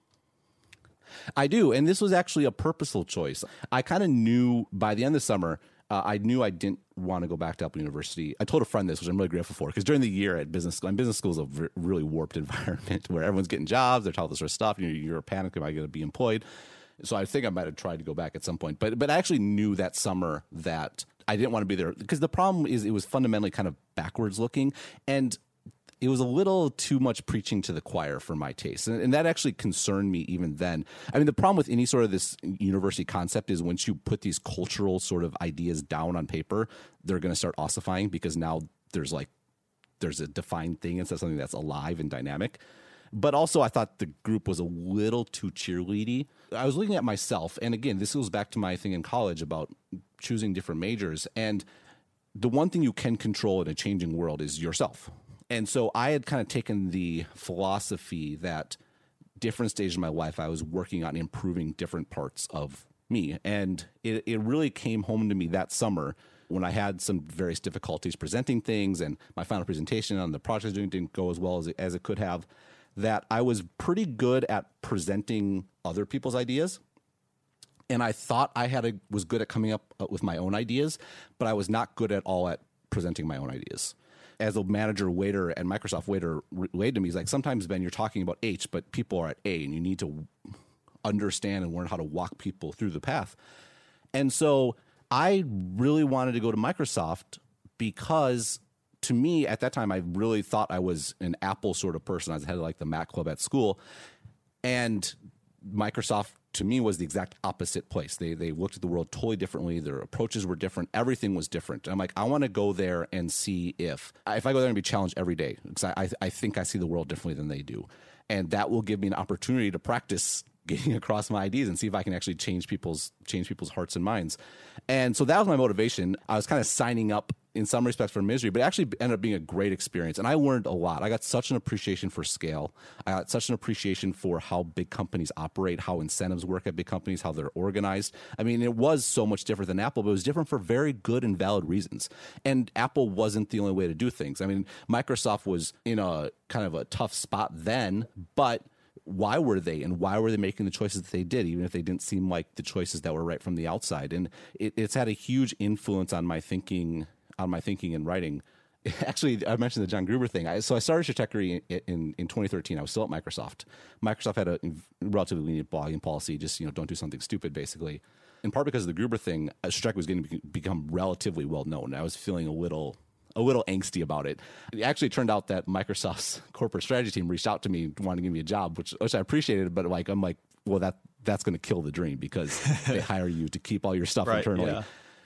I do. And this was actually a purposeful choice. I kind of knew by the end of the summer, I knew I didn't want to go back to Apple University. I told a friend this, which I'm really grateful for, because during the year at business school, and business school is a really warped environment where everyone's getting jobs, they're telling this sort of stuff, and you're panicked, am I going to be employed? So I think I might have tried to go back at some point. But I actually knew that summer that I didn't want to be there, because the problem is it was fundamentally kind of backwards looking, and it was a little too much preaching to the choir for my taste. And that actually concerned me even then. I mean, the problem with any sort of this university concept is once you put these cultural sort of ideas down on paper, they're going to start ossifying, because now there's a defined thing instead of something that's alive and dynamic. But also, I thought the group was a little too cheerleady. I was looking at myself, and again, this goes back to my thing in college about choosing different majors. And the one thing you can control in a changing world is yourself. And so I had kind of taken the philosophy that different stages of my life, I was working on improving different parts of me. And it really came home to me that summer when I had some various difficulties presenting things, and my final presentation on the project I was doing didn't go as well as it could have, that I was pretty good at presenting other people's ideas. And I thought was good at coming up with my own ideas, but I was not good at all at presenting my own ideas. As a manager waiter at Microsoft, waiter relayed to me, he's like, sometimes, Ben, you're talking about H, but people are at A, and you need to understand and learn how to walk people through the path. And so I really wanted to go to Microsoft because, to me, at that time, I really thought I was an Apple sort of person. I was head of like the Mac Club at school. And Microsoft, to me, was the exact opposite place. They looked at the world totally differently. Their approaches were different. Everything was different. And I'm like, I want to go there and see if I go there and be challenged every day, because I think I see the world differently than they do. And that will give me an opportunity to practice getting across my ideas and see if I can actually change people's hearts and minds. And so that was my motivation. I was kind of signing up in some respects for misery, but it actually ended up being a great experience. And I learned a lot. I got such an appreciation for scale. I got such an appreciation for how big companies operate, how incentives work at big companies, how they're organized. I mean, it was so much different than Apple, but it was different for very good and valid reasons. And Apple wasn't the only way to do things. I mean, Microsoft was in a kind of a tough spot then, but why were they, and why were they making the choices that they did, even if they didn't seem like the choices that were right from the outside? And it's had a huge influence on my thinking and writing. Actually, I mentioned the John Gruber thing. So I started Stratechery in 2013. I was still at Microsoft. Microsoft had a relatively lenient blogging policy, just don't do something stupid, basically. In part because of the Gruber thing, Stratechery was going to become relatively well known. I was feeling a little angsty about it. It actually turned out that Microsoft's corporate strategy team reached out to me, wanting to give me a job, which I appreciated. But I'm like, well, that's going to kill the dream, because they hire you to keep all your stuff internally. Yeah.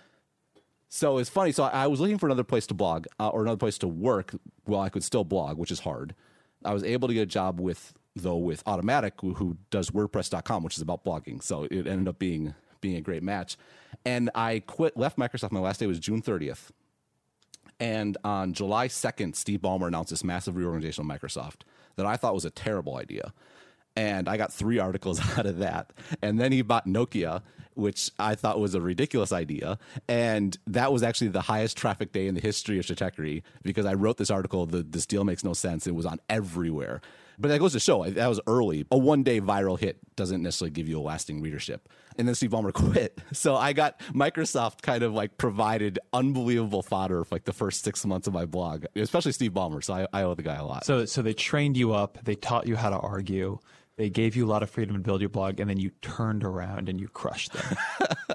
So it's funny. So I was looking for another place to blog or another place to work while I could still blog, which is hard. I was able to get a job with Automatic, who does WordPress.com, which is about blogging. So it ended up being a great match. And I left Microsoft. My last day was June 30th. And on July 2nd, Steve Ballmer announced this massive reorganization of Microsoft that I thought was a terrible idea. And I got 3 articles out of that. And then he bought Nokia, which I thought was a ridiculous idea. And that was actually the highest traffic day in the history of Stratechery, because I wrote this article, this deal makes no sense. It was on everywhere. But that goes to show, that was early. A one-day viral hit doesn't necessarily give you a lasting readership. And then Steve Ballmer quit. So I got Microsoft kind of provided unbelievable fodder for the first 6 months of my blog, especially Steve Ballmer. So I owe the guy a lot. So they trained you up. They taught you how to argue. They gave you a lot of freedom to build your blog, and then you turned around and you crushed them.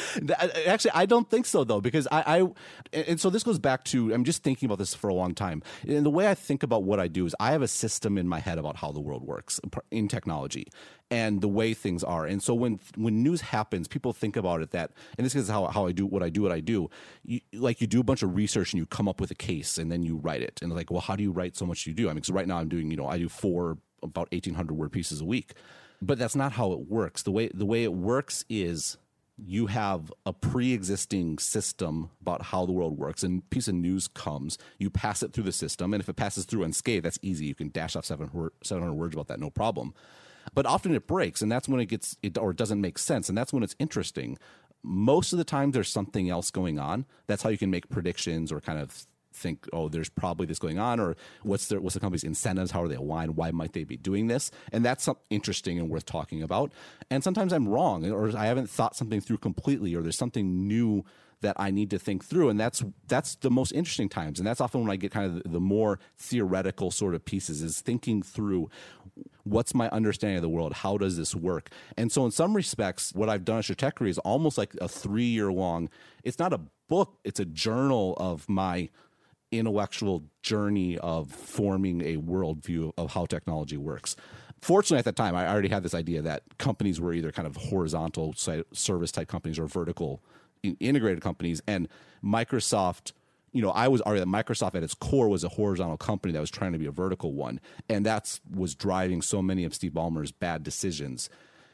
Actually, I don't think so, though, because and so this goes back to, I'm just thinking about this for a long time. And the way I think about what I do is I have a system in my head about how the world works in technology and the way things are. And so when news happens, people think about it that, and this is how I do what I do. You do a bunch of research and you come up with a case and then you write it. And like, well, how do you write so much you do? I mean, because right now I'm doing, I do 4 about 1,800 word pieces a week. But that's not how it works. The way it works is you have a pre-existing system about how the world works, and a piece of news comes, you pass it through the system, and if it passes through unscathed, that's easy. You can dash off 700 words about that, no problem. But often it breaks, and that's when it doesn't make sense, and that's when it's interesting. Most of the time there's something else going on. That's how you can make predictions or kind of think, oh, there's probably this going on, or what's the company's incentives? How are they aligned? Why might they be doing this? And that's something interesting and worth talking about. And sometimes I'm wrong, or I haven't thought something through completely, or there's something new that I need to think through. And that's the most interesting times. And that's often when I get kind of the more theoretical sort of pieces, is thinking through what's my understanding of the world? How does this work? And so in some respects, what I've done at Stratechery is almost like a 3-year long, it's not a book, it's a journal of my intellectual journey of forming a worldview of how technology works. Fortunately, at that time, I already had this idea that companies were either kind of horizontal service type companies or vertical integrated companies. And Microsoft, I was already that Microsoft at its core was a horizontal company that was trying to be a vertical one. And was driving so many of Steve Ballmer's bad decisions.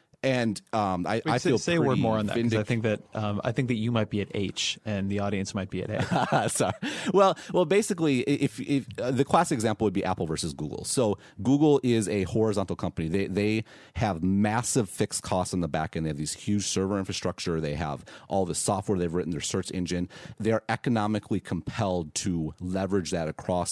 And I feel say a word more on that, because I think that you might be at H and the audience might be at A. Sorry. Well, basically, if the classic example would be Apple versus Google. So Google is a horizontal company. They have massive fixed costs on the back end. They have these huge server infrastructure. They have all the software they've written, their search engine. They're economically compelled to leverage that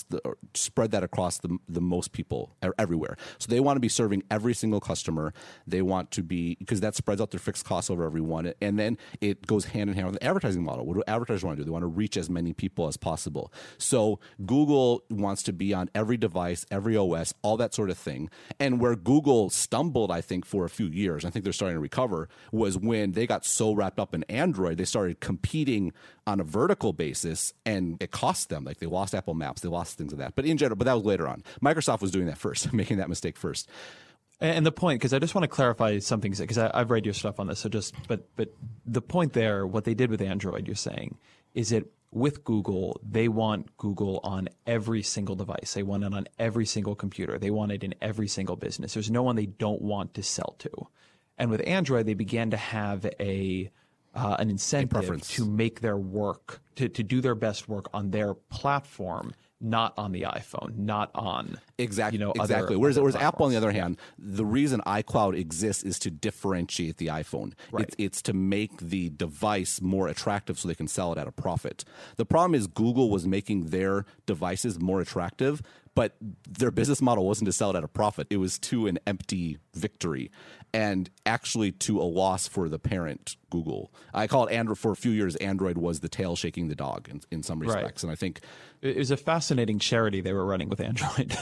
spread that across the most people everywhere. So they want to be serving every single customer. They want to be, because that spreads out their fixed costs over everyone. And then it goes hand in hand with the advertising model. What do advertisers want to do? They want to reach as many people as possible. So Google wants to be on every device, every OS, all that sort of thing. And where Google stumbled, I think, for a few years, I think they're starting to recover, was when they got so wrapped up in Android, they started competing on a vertical basis, and it cost them. Like, they lost Apple Maps, they lost things like that. But in general, that was later on. Microsoft was doing that first, making that mistake first. And the point, because I just want to clarify something, because I've read your stuff on this. So but the point there, what they did with Android, you're saying, is that with Google, they want Google on every single device. They want it on every single computer. They want it in every single business. There's no one they don't want to sell to. And with Android, they began to have an incentive to make their work, to do their best work on their platform, not on the iPhone, not on exactly. Other Whereas Apple, on the other hand, the reason iCloud exists is to differentiate the iPhone. Right. It's to make the device more attractive so they can sell it at a profit. The problem is Google was making their devices more attractive, but their business model wasn't to sell it at a profit. It was to an empty victory, and actually to a loss for the parent, Google. I call it Android. For a few years, Android was the tail shaking the dog in some respects. Right. And I think it was a fascinating charity they were running with Android.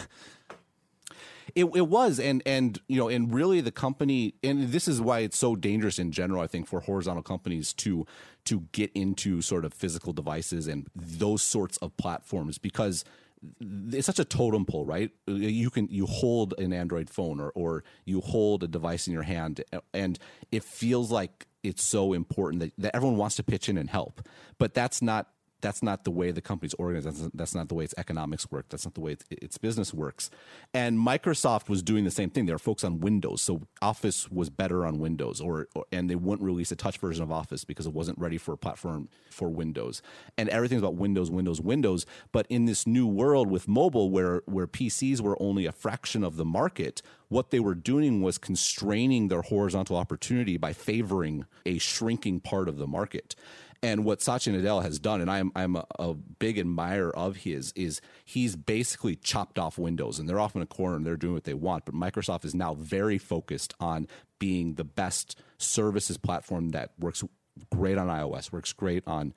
It was, and really the company, and this is why it's so dangerous in general, I think, for horizontal companies to get into sort of physical devices and those sorts of platforms, because it's such a totem pole, right? You hold an Android phone or you hold a device in your hand, and it feels like it's so important that everyone wants to pitch in and help. But that's not the way the company's organized. That's not the way its economics work. That's not the way its business works. And Microsoft was doing the same thing. They were focused on Windows. So Office was better on Windows, and they wouldn't release a touch version of Office because it wasn't ready for a platform for Windows. And everything's about Windows, Windows, Windows. But in this new world with mobile, where PCs were only a fraction of the market, what they were doing was constraining their horizontal opportunity by favoring a shrinking part of the market. And what Satya Nadella has done, and I'm a big admirer of his, is he's basically chopped off Windows, and they're off in a corner and they're doing what they want. But Microsoft is now very focused on being the best services platform that works great on iOS, works great on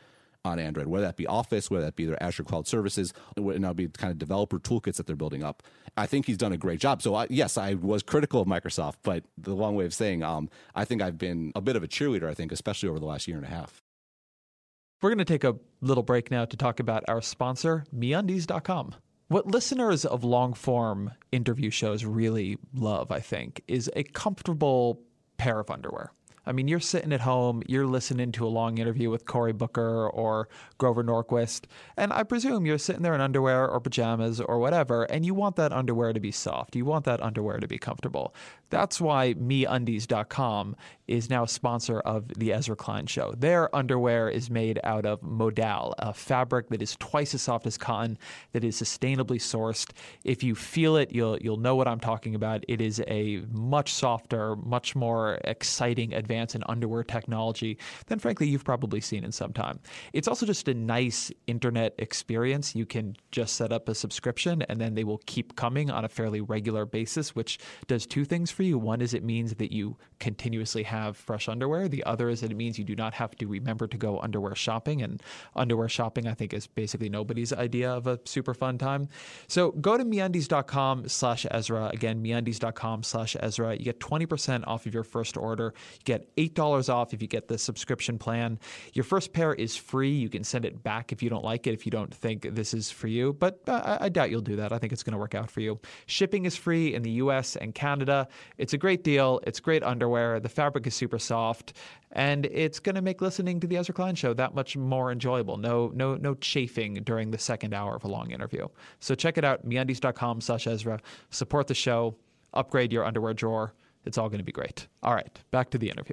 on Android, whether that be Office, whether that be their Azure Cloud Services, and that'll be kind of developer toolkits that they're building up. I think he's done a great job. So yes, I was critical of Microsoft, but the long way of saying, I think I've been a bit of a cheerleader, I think, especially over the last year and a half. We're going to take a little break now to talk about our sponsor, MeUndies.com. What listeners of long-form interview shows really love, I think, is a comfortable pair of underwear. I mean, you're sitting at home, you're listening to a long interview with Cory Booker or Grover Norquist, and I presume you're sitting there in underwear or pajamas or whatever, and you want that underwear to be soft. You want that underwear to be comfortable. That's why MeUndies.com is now a sponsor of the Ezra Klein Show. Their underwear is made out of modal, a fabric that is twice as soft as cotton, that is sustainably sourced. If you feel it, you'll know what I'm talking about. It is a much softer, much more exciting advance in underwear technology than, frankly, you've probably seen in some time. It's also just a nice internet experience. You can just set up a subscription, and then they will keep coming on a fairly regular basis, which does two things for you. One is it means that you continuously have fresh underwear. The other is that it means you do not have to remember to go underwear shopping. And underwear shopping, I think, is basically nobody's idea of a super fun time. So go to MeUndies.com/Ezra. Again, MeUndies.com/Ezra. You get 20% off of your first order. You get $8 off if you get the subscription plan. Your first pair is free. You can send it back if you don't like it, if you don't think this is for you. But I doubt you'll do that. I think it's going to work out for you. Shipping is free in the U.S. and Canada. It's a great deal. It's great underwear. The fabric is super soft, and it's going to make listening to the Ezra Klein Show that much more enjoyable. No chafing during the second hour of a long interview. So check it out, MeUndies.com/Ezra. Support the show. Upgrade your underwear drawer. It's all going to be great. All right, back to the interview.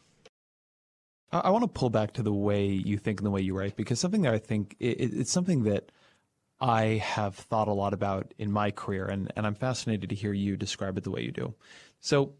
I want to pull back to the way you think and the way you write, because something that I think it's something that I have thought a lot about in my career, and I'm fascinated to hear you describe it the way you do. So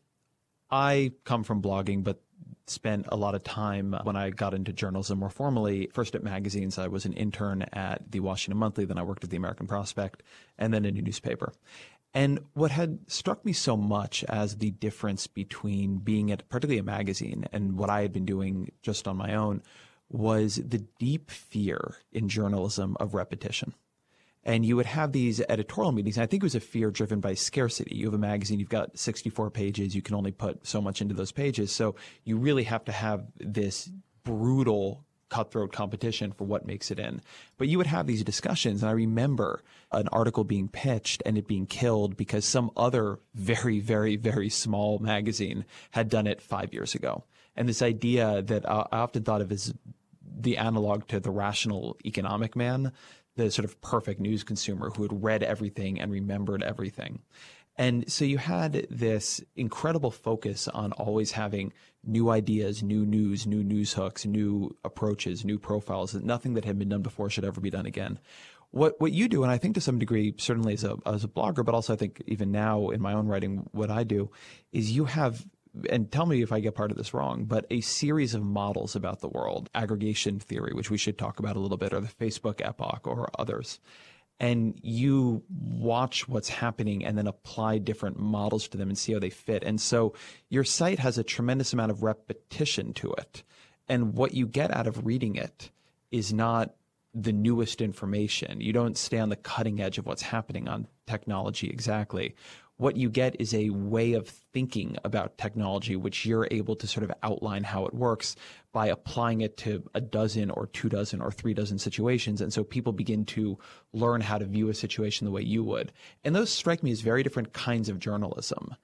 I come from blogging, but spent a lot of time when I got into journalism more formally, first at magazines. I was an intern at the Washington Monthly, then I worked at the American Prospect, and then in a newspaper. And what had struck me so much as the difference between being at particularly a magazine and what I had been doing just on my own was the deep fear in journalism of repetition. And you would have these editorial meetings. And I think it was a fear driven by scarcity. You have a magazine, you've got 64 pages. You can only put so much into those pages. So you really have to have this brutal cutthroat competition for what makes it in. But you would have these discussions. And I remember an article being pitched and it being killed because some other very, very, very small magazine had done it 5 years ago. And this idea that I often thought of as the analog to the rational economic man, the sort of perfect news consumer who had read everything and remembered everything. And so you had this incredible focus on always having new ideas, new news, new news hooks, new approaches, new profiles, that nothing that had been done before should ever be done again. What you do, and I think to some degree, certainly as a blogger, but also I think even now in my own writing, what I do is you have, and tell me if I get part of this wrong, but a series of models about the world, aggregation theory, which we should talk about a little bit, or the Facebook epoch or others. And you watch what's happening and then apply different models to them and see how they fit. And so your site has a tremendous amount of repetition to it. And what you get out of reading it is not the newest information. You don't stay on the cutting edge of what's happening on technology exactly. What you get is a way of thinking about technology, which you're able to sort of outline how it works by applying it to a dozen or 2 dozen or 3 dozen situations. And so people begin to learn how to view a situation the way you would. And those strike me as very different kinds of journalism,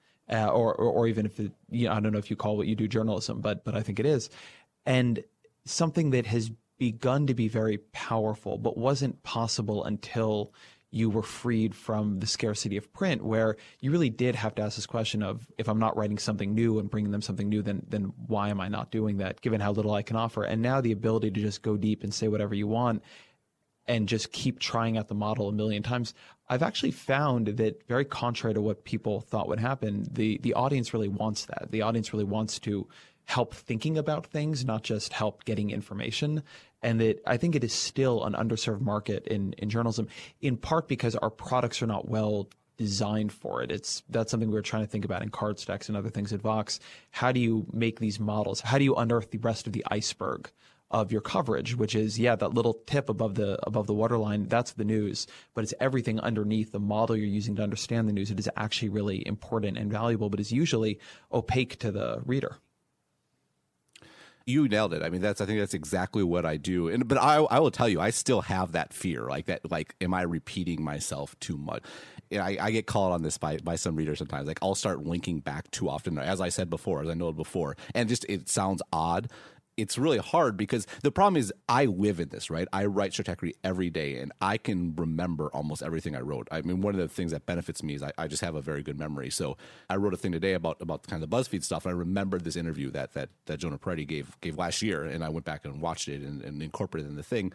or even if it, I don't know if you call what you do journalism, but I think it is. And something that has begun to be very powerful, but wasn't possible until you were freed from the scarcity of print, where you really did have to ask this question of, if I'm not writing something new and bringing them something new, then why am I not doing that, given how little I can offer? And now the ability to just go deep and say whatever you want and just keep trying out the model a million times. I've actually found that, very contrary to what people thought would happen, the audience really wants that. The audience really wants to help thinking about things, not just help getting information. And that I think it is still an underserved market in journalism, in part because our products are not well designed for it. That's something we were trying to think about in Cardstacks and other things at Vox. How do you make these models? How do you unearth the rest of the iceberg of your coverage, which is, that little tip above the waterline, that's the news, but it's everything underneath the model you're using to understand the news. It is actually really important and valuable, but is usually opaque to the reader. You nailed it. I mean, I think that's exactly what I do. But I will tell you, I still have that fear, like that. Like, am I repeating myself too much? And I get called on this by some readers sometimes. Like, I'll start linking back too often, as I said before, as I noted before, and it sounds odd. It's really hard because the problem is I live in this, right? I write Stratechery every day, and I can remember almost everything I wrote. I mean, one of the things that benefits me is I just have a very good memory. So I wrote a thing today about kind of the BuzzFeed stuff, and I remembered this interview that Jonah Peretti gave last year, and I went back and watched it and incorporated it in the thing.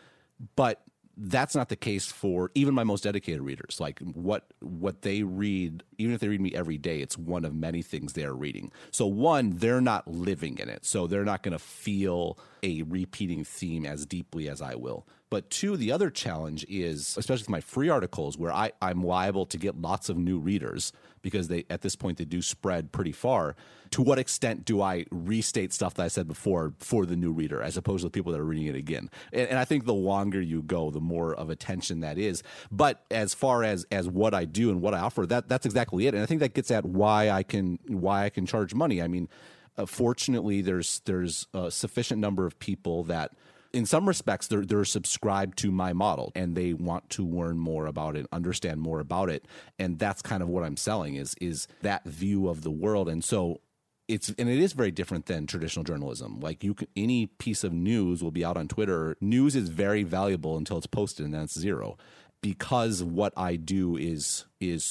But that's not the case for even my most dedicated readers. Like what they read, even if they read me every day, it's one of many things they're reading. So one, they're not living in it. So they're not going to feel a repeating theme as deeply as I will. But two, the other challenge is, especially with my free articles, where I'm liable to get lots of new readers because at this point they do spread pretty far. To what extent do I restate stuff that I said before for the new reader as opposed to the people that are reading it again? And I think the longer you go, the more of a tension that is. But as far as what I do and what I offer, that's exactly it. And I think that gets at why I can charge money. I mean, fortunately, there's a sufficient number of people that, in some respects, they're subscribed to my model and they want to learn more about it, understand more about it, and that's kind of what I'm selling is that view of the world. And so it is very different than traditional journalism. Like any piece of news will be out on Twitter. News is very valuable until it's posted, and then it's zero, because what I do is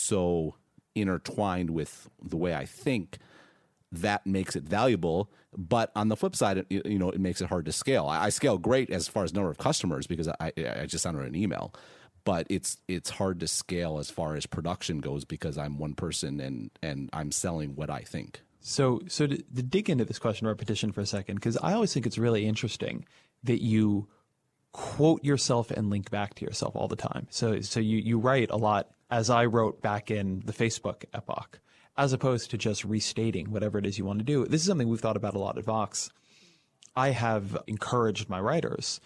so intertwined with the way I think. That makes it valuable, but on the flip side, it makes it hard to scale. I scale great as far as number of customers because I just send out an email, but it's hard to scale as far as production goes because I'm one person and I'm selling what I think. So to dig into this question of repetition for a second, because I always think it's really interesting that you quote yourself and link back to yourself all the time. So you write a lot, as I wrote back in the Facebook epoch, as opposed to just restating whatever it is you want to do. This is something we've thought about a lot at Vox. I have encouraged my writers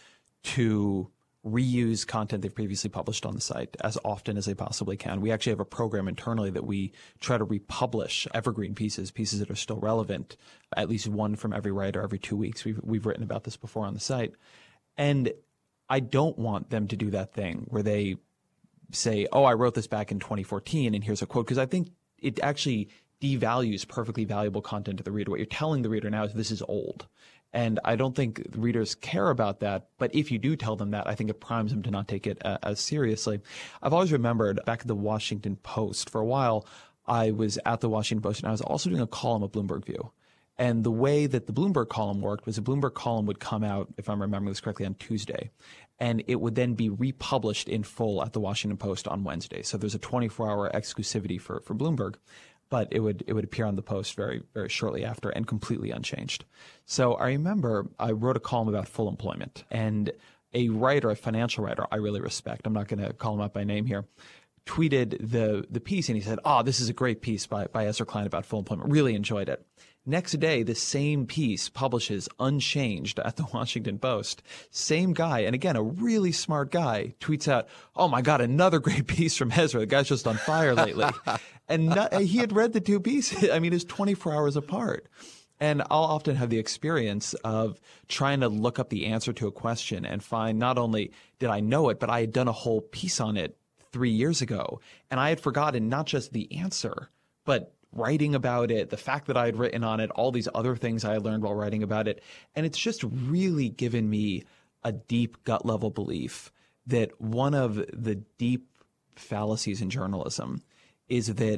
to reuse content they've previously published on the site as often as they possibly can. We actually have a program internally that we try to republish evergreen pieces that are still relevant, at least one from every writer every 2 weeks. We've written about this before on the site. And I don't want them to do that thing where they say, oh, I wrote this back in 2014 and here's a quote, because I think it actually devalues perfectly valuable content to the reader. What you're telling the reader now is this is old. And I don't think the readers care about that. But if you do tell them that, I think it primes them to not take it as seriously. I've always remembered back at the Washington Post, for a while, I was at the Washington Post and I was also doing a column of Bloomberg View. And the way that the Bloomberg column worked was the Bloomberg column would come out, if I'm remembering this correctly, on Tuesday. And it would then be republished in full at the Washington Post on Wednesday. So there's a 24-hour exclusivity for Bloomberg. But it would appear on the Post very, very shortly after and completely unchanged. So I remember I wrote a column about full employment. And a financial writer I really respect, I'm not going to call him out by name here, tweeted the piece and he said, oh, this is a great piece by Ezra Klein about full employment. Really enjoyed it. Next day, the same piece publishes unchanged at the Washington Post. Same guy, and again, a really smart guy, tweets out, oh my God, another great piece from Ezra. The guy's just on fire lately. And he had read the two pieces. I mean, it's 24 hours apart. And I'll often have the experience of trying to look up the answer to a question and find not only did I know it, but I had done a whole piece on it 3 years ago. And I had forgotten not just the answer, but writing about it, the fact that I had written on it, all these other things I had learned while writing about it. And it's just really given me a deep gut level belief that one of the deep fallacies in journalism is that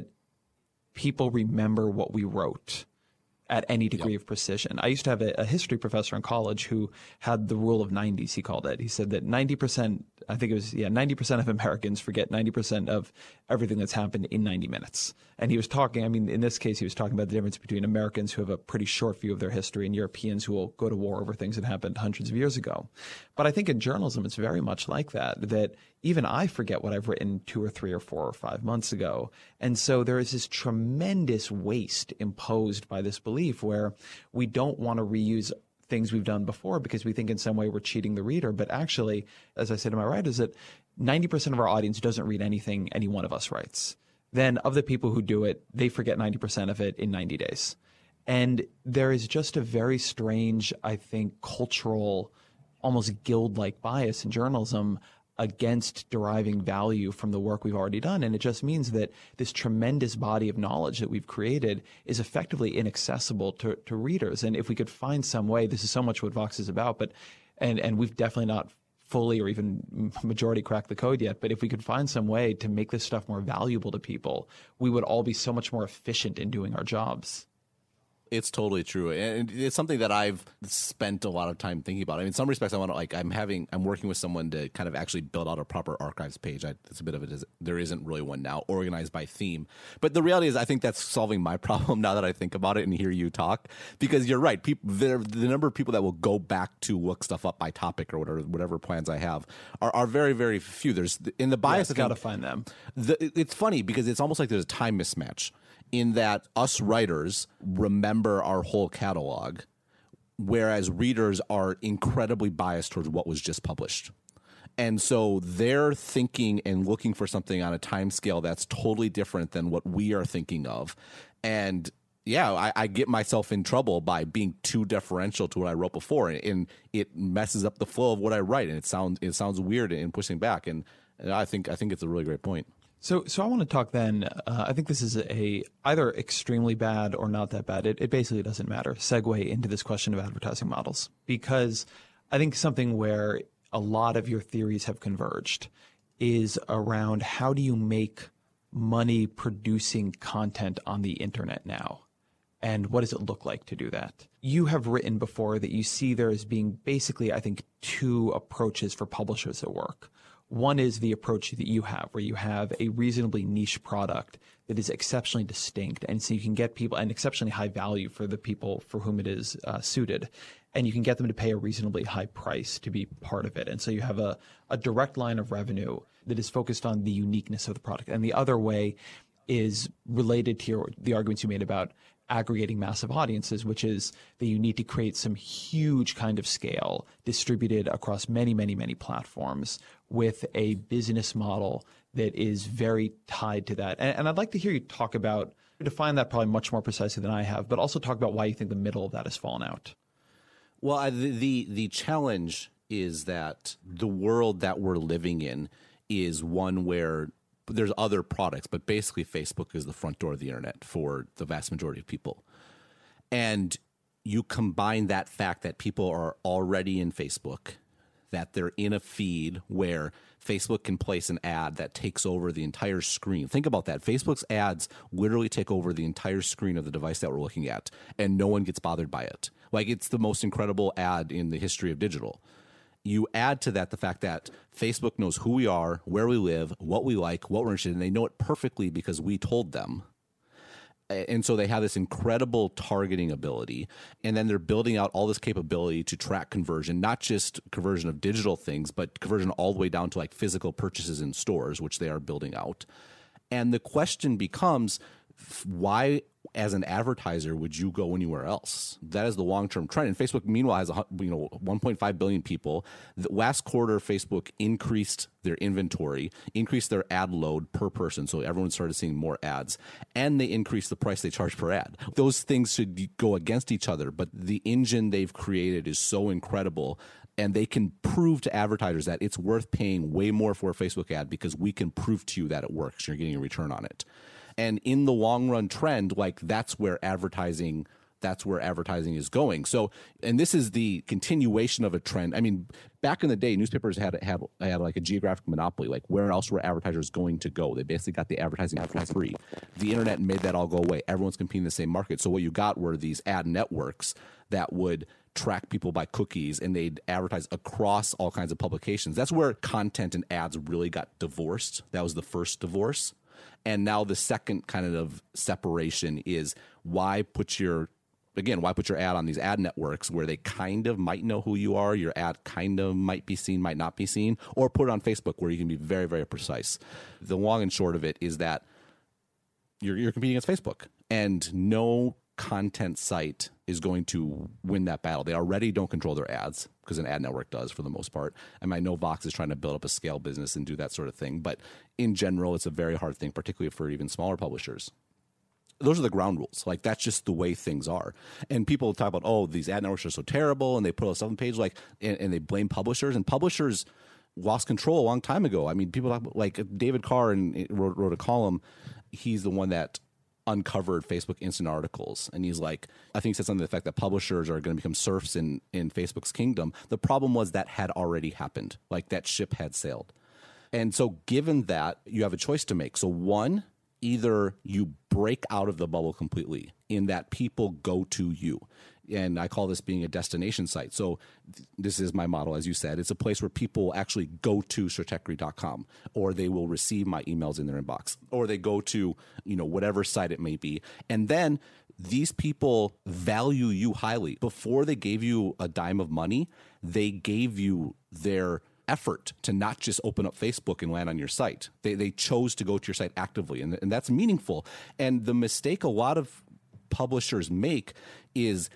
people remember what we wrote at any degree of precision. I used to have a history professor in college who had the rule of 90s, he called it. He said that 90%, I think it was, 90% of Americans forget 90% of everything that's happened in 90 minutes. And he was talking, I mean, in this case, he was talking about the difference between Americans who have a pretty short view of their history and Europeans who will go to war over things that happened hundreds of years ago. But I think in journalism, it's very much like that even I forget what I've written 2 or 3 or 4 or 5 months ago. And so there is this tremendous waste imposed by this belief where we don't want to reuse things we've done before because we think in some way we're cheating the reader. But actually, as I said to my right, is that 90% of our audience doesn't read anything any one of us writes. Then of the people who do it, they forget 90% of it in 90 days. And there is just a very strange, I think, cultural, almost guild-like bias in journalism against deriving value from the work we've already done. And it just means that this tremendous body of knowledge that we've created is effectively inaccessible to readers. And if we could find some way, this is so much what Vox is about, but and we've definitely not fully or even majority cracked the code yet, but if we could find some way to make this stuff more valuable to people, we would all be so much more efficient in doing our jobs. It's totally true, and it's something that I've spent a lot of time thinking about. I mean, in some respects, I want to I'm working with someone to kind of actually build out a proper archives page. It's a bit of it. There isn't really one now, organized by theme. But the reality is, I think that's solving my problem now that I think about it and hear you talk. Because you're right, the number of people that will go back to look stuff up by topic or whatever plans I have are very, very few. There's in the bias. Got to find them. It's funny because it's almost like there's a time mismatch, in that us writers remember our whole catalog, whereas readers are incredibly biased towards what was just published. And so they're thinking and looking for something on a time scale that's totally different than what we are thinking of. And yeah, I get myself in trouble by being too deferential to what I wrote before, and it messes up the flow of what I write, and it sounds weird in pushing back. And I think it's a really great point. So I want to talk then, I think this is either extremely bad or not that bad. It basically doesn't matter. Segue into this question of advertising models, because I think something where a lot of your theories have converged is around how do you make money producing content on the internet now? And what does it look like to do that? You have written before that you see there as being basically, I think, two approaches for publishers at work. One is the approach that you have, where you have a reasonably niche product that is exceptionally distinct. And so you can get people, and exceptionally high value for the people for whom it is suited. And you can get them to pay a reasonably high price to be part of it. And so you have a direct line of revenue that is focused on the uniqueness of the product. And the other way is related to the arguments you made about aggregating massive audiences, which is that you need to create some huge kind of scale distributed across many, many, many platforms with a business model that is very tied to that. And I'd like to hear you talk about, define that probably much more precisely than I have, but also talk about why you think the middle of that has fallen out. Well, the challenge is that the world that we're living in is one where there's other products, but basically Facebook is the front door of the internet for the vast majority of people. And you combine that fact that people are already in Facebook, that they're in a feed where Facebook can place an ad that takes over the entire screen. Think about that. Facebook's ads literally take over the entire screen of the device that we're looking at, and no one gets bothered by it. Like, it's the most incredible ad in the history of digital. You add to that the fact that Facebook knows who we are, where we live, what we like, what we're interested in. They know it perfectly because we told them. And so they have this incredible targeting ability. And then they're building out all this capability to track conversion, not just conversion of digital things, but conversion all the way down to like physical purchases in stores, which they are building out. And the question becomes, why, as an advertiser, would you go anywhere else? That is the long-term trend. And Facebook, meanwhile, has 1.5 billion people. The last quarter, Facebook increased their inventory, increased their ad load per person, so everyone started seeing more ads, and they increased the price they charge per ad. Those things should go against each other, but the engine they've created is so incredible, and they can prove to advertisers that it's worth paying way more for a Facebook ad because we can prove to you that it works. You're getting a return on it. And in the long run trend, like that's where advertising is going. So, and this is the continuation of a trend. I mean, back in the day, newspapers had like a geographic monopoly. Like, where else were advertisers going to go? They basically got the advertising for free. The internet made that all go away. Everyone's competing in the same market. So what you got were these ad networks that would track people by cookies, and they'd advertise across all kinds of publications. That's where content and ads really got divorced. That was the first divorce. And now the second kind of separation is why put your ad on these ad networks where they kind of might know who you are, your ad kind of might be seen, might not be seen, or put it on Facebook where you can be very, very precise. The long and short of it is that you're competing against Facebook, and no content site is going to win that battle. They already don't control their ads because an ad network does for the most part. I mean, I know Vox is trying to build up a scale business and do that sort of thing, but in general, it's a very hard thing, particularly for even smaller publishers. Those are the ground rules. Like, that's just the way things are. And people talk about, oh, these ad networks are so terrible, and they put on stuff on the page, like, and they blame publishers, and publishers lost control a long time ago. I mean, people talk about, like, David Carr wrote a column. He's the one that uncovered Facebook Instant Articles, and he's like, I think he said something to the fact that publishers are going to become serfs in Facebook's kingdom. The problem was that had already happened. Like, that ship had sailed. And so given that, you have a choice to make. So one, either you break out of the bubble completely in that people go to you. And I call this being a destination site. So this is my model, as you said. It's a place where people actually go to stratechery.com, or they will receive my emails in their inbox, or they go to, whatever site it may be. And then these people value you highly. Before they gave you a dime of money, they gave you their effort to not just open up Facebook and land on your site. They chose to go to your site actively, and that's meaningful. And the mistake a lot of publishers make is,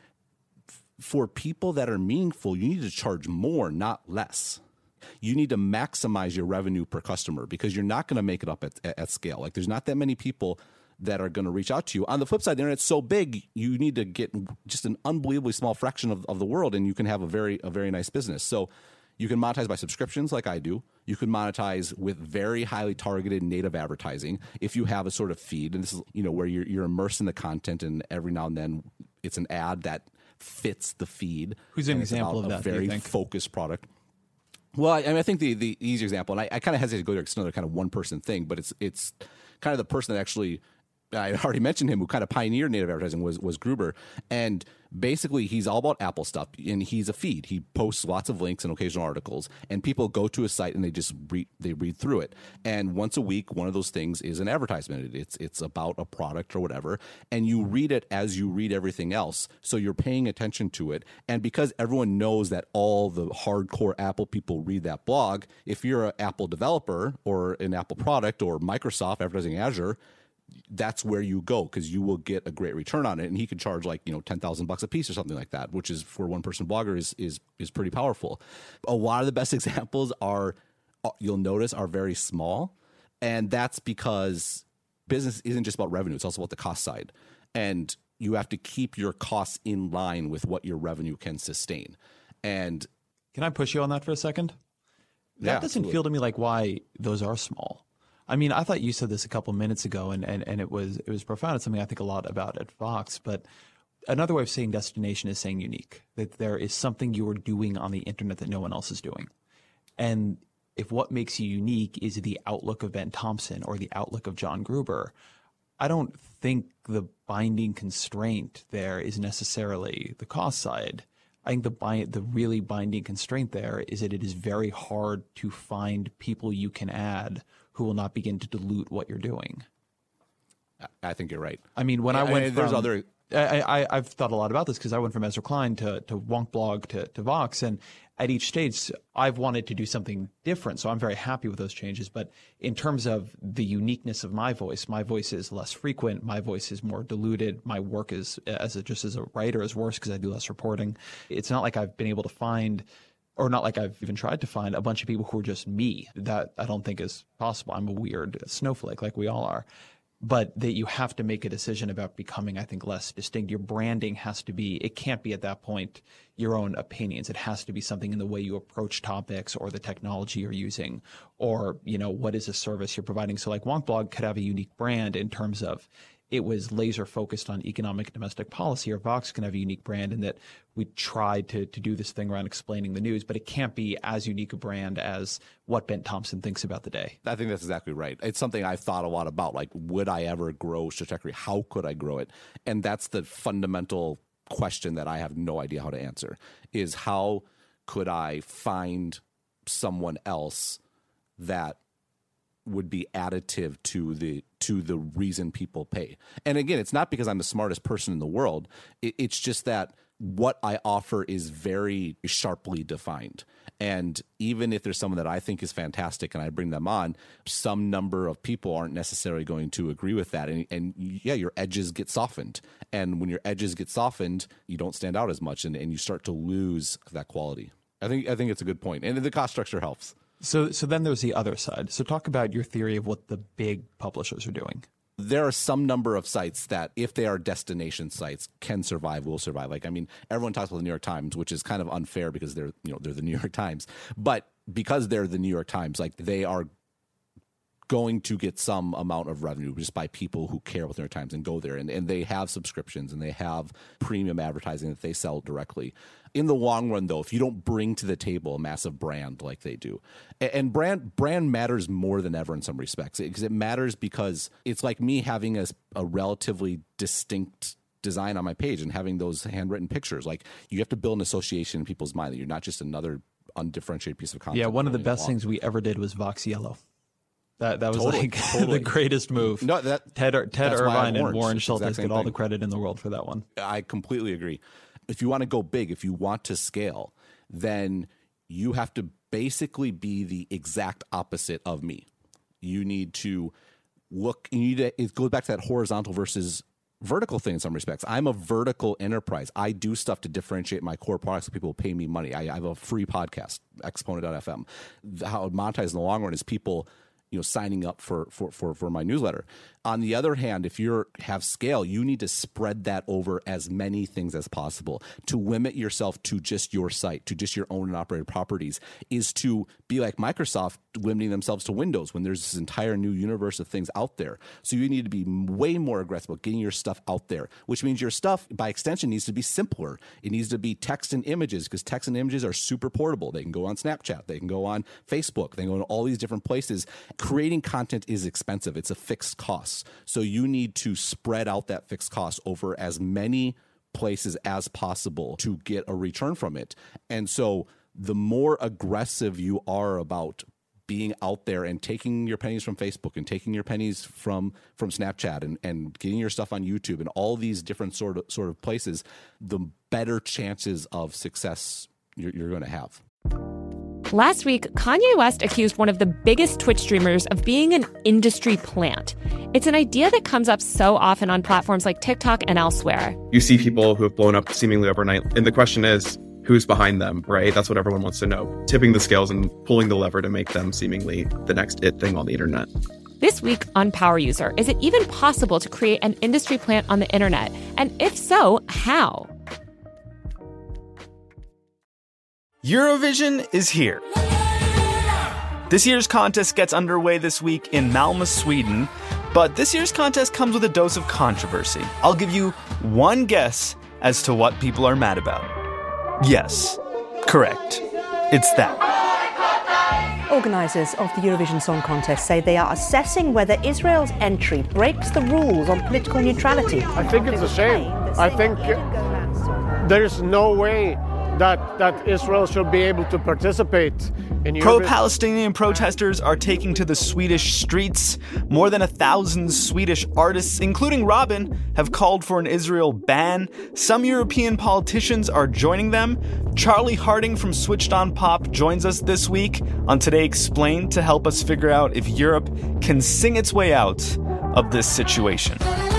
for people that are meaningful, you need to charge more, not less. You need to maximize your revenue per customer, because you're not going to make it up at scale. Like, there's not that many people that are going to reach out to you. On the flip side, the internet's so big, you need to get just an unbelievably small fraction of the world, and you can have a very nice business. So you can monetize by subscriptions like I do. You can monetize with very highly targeted native advertising if you have a sort of feed. And this is, where you're immersed in the content, and every now and then it's an ad that fits the feed. Who's an example of that? A very focused product. Well, I think the easy example, and I kind of hesitate to go there because it's another kind of one-person thing, but it's kind of the person that actually, I already mentioned him, who kind of pioneered native advertising was Gruber. And basically, he's all about Apple stuff, and he's a feed. He posts lots of links and occasional articles, and people go to his site and they just read through it. And once a week, one of those things is an advertisement. It's about a product or whatever, and you read it as you read everything else. So you're paying attention to it. And because everyone knows that all the hardcore Apple people read that blog, if you're an Apple developer or an Apple product or Microsoft advertising Azure, that's where you go, because you will get a great return on it. And he could charge like, $10,000 a piece or something like that, which is, for one person blogger, is pretty powerful. A lot of the best examples you'll notice, are very small. And that's because business isn't just about revenue. It's also about the cost side. And you have to keep your costs in line with what your revenue can sustain. And can I push you on that for a second? That doesn't feel to me like why those are small. I mean, I thought you said this a couple minutes ago, and it was profound. It's something I think a lot about at Vox. But another way of saying destination is saying unique, that there is something you are doing on the internet that no one else is doing. And if what makes you unique is the outlook of Ben Thompson or the outlook of John Gruber, I don't think the binding constraint there is necessarily the cost side. I think the really binding constraint there is that it is very hard to find people you can add who will not begin to dilute what you're doing. I think you're right. I mean, I've thought a lot about this, because I went from Ezra Klein to Wonkblog to Vox, and at each stage I've wanted to do something different. So I'm very happy with those changes. But in terms of the uniqueness of my voice is less frequent. My voice is more diluted. My work as a writer is worse because I do less reporting. It's not like I've been able to find, or not like I've even tried to find, a bunch of people who are just me. That I don't think is possible. I'm a weird snowflake, like we all are. But that you have to make a decision about becoming, I think, less distinct. Your branding has to be, it can't be at that point your own opinions. It has to be something in the way you approach topics, or the technology you're using, or, what is a service you're providing. So like Wonkblog could have a unique brand in terms of it was laser focused on economic and domestic policy, or Vox can have a unique brand in that we tried to do this thing around explaining the news, but it can't be as unique a brand as what Ben Thompson thinks about the day. I think that's exactly right. It's something I've thought a lot about, like, would I ever grow Stratechery? How could I grow it? And that's the fundamental question that I have no idea how to answer, is how could I find someone else that would be additive to the reason people pay. And again, it's not because I'm the smartest person in the world. It's just that what I offer is very sharply defined. And even if there's someone that I think is fantastic and I bring them on, some number of people aren't necessarily going to agree with that. And yeah, your edges get softened. And when your edges get softened, you don't stand out as much and you start to lose that quality. I think it's a good point. And the cost structure helps. So then there's the other side. So talk about your theory of what the big publishers are doing. There are some number of sites that, if they are destination sites, can survive, will survive. Like, I mean, everyone talks about the New York Times, which is kind of unfair because they're the New York Times. But because they're the New York Times, like, they are going to get some amount of revenue just by people who care about the New York Times and go there. And they have subscriptions and they have premium advertising that they sell directly. In the long run, though, if you don't bring to the table a massive brand like they do, and brand matters more than ever in some respects, because it matters because it's like me having a relatively distinct design on my page and having those handwritten pictures. Like, you have to build an association in people's mind that you're not just another undifferentiated piece of content. Yeah, one of the best things we ever did was Vox Yellow. That was totally. The greatest move. No, Ted Irvine and Warren Schultes get all the credit in the world for that one. I completely agree. If you want to go big, if you want to scale, then you have to basically be the exact opposite of me. You need to it goes back to that horizontal versus vertical thing in some respects. I'm a vertical enterprise. I do stuff to differentiate my core products so people pay me money. I have a free podcast, Exponent.fm. How it monetizes in the long run is people signing up for my newsletter. On the other hand, if you have scale, you need to spread that over as many things as possible. To limit yourself to just your site, to just your owned and operated properties, is to be like Microsoft limiting themselves to Windows when there's this entire new universe of things out there. So you need to be way more aggressive about getting your stuff out there, which means your stuff, by extension, needs to be simpler. It needs to be text and images, because text and images are super portable. They can go on Snapchat. They can go on Facebook. They can go in all these different places. Creating content is expensive. It's a fixed cost. So you need to spread out that fixed cost over as many places as possible to get a return from it. And so the more aggressive you are about being out there and taking your pennies from Facebook and taking your pennies from Snapchat and getting your stuff on YouTube and all these different sort of places, the better chances of success you're going to have. Last week, Kanye West accused one of the biggest Twitch streamers of being an industry plant. It's an idea that comes up so often on platforms like TikTok and elsewhere. You see people who have blown up seemingly overnight, and the question is, who's behind them, right? That's what everyone wants to know. Tipping the scales and pulling the lever to make them seemingly the next it thing on the internet. This week on Power User, is it even possible to create an industry plant on the internet? And if so, how? Eurovision is here. This year's contest gets underway this week in Malmö, Sweden, but this year's contest comes with a dose of controversy. I'll give you one guess as to what people are mad about. Yes, correct. It's that. Organisers of the Eurovision Song Contest say they are assessing whether Israel's entry breaks the rules on political neutrality. I think it's a shame. I think there's no way that Israel should be able to participate in Eurovision. Pro-Palestinian protesters are taking to the Swedish streets. More than 1,000 Swedish artists, including Robin, have called for an Israel ban. Some European politicians are joining them. Charlie Harding from Switched On Pop joins us this week on Today Explained to help us figure out if Europe can sing its way out of this situation.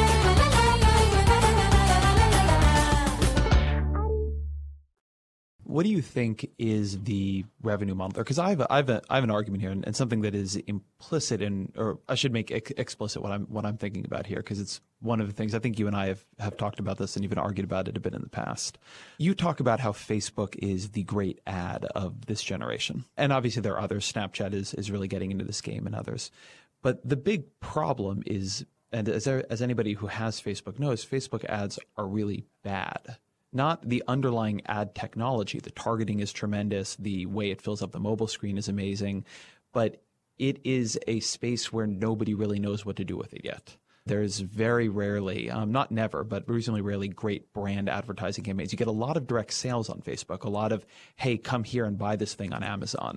What do you think is the revenue model? Because I have an argument here, and something that is implicit in, or I should make explicit what I'm thinking about here, because it's one of the things I think you and I have talked about this and even argued about it a bit in the past. You talk about how Facebook is the great ad of this generation, and obviously there are others. Snapchat is really getting into this game, and others. But the big problem is, and as anybody who has Facebook knows, Facebook ads are really bad. Not the underlying ad technology. The targeting is tremendous. The way it fills up the mobile screen is amazing. But it is a space where nobody really knows what to do with it yet. There's very rarely, not never, but reasonably rarely, great brand advertising campaigns. You get a lot of direct sales on Facebook, a lot of, hey, come here and buy this thing on Amazon.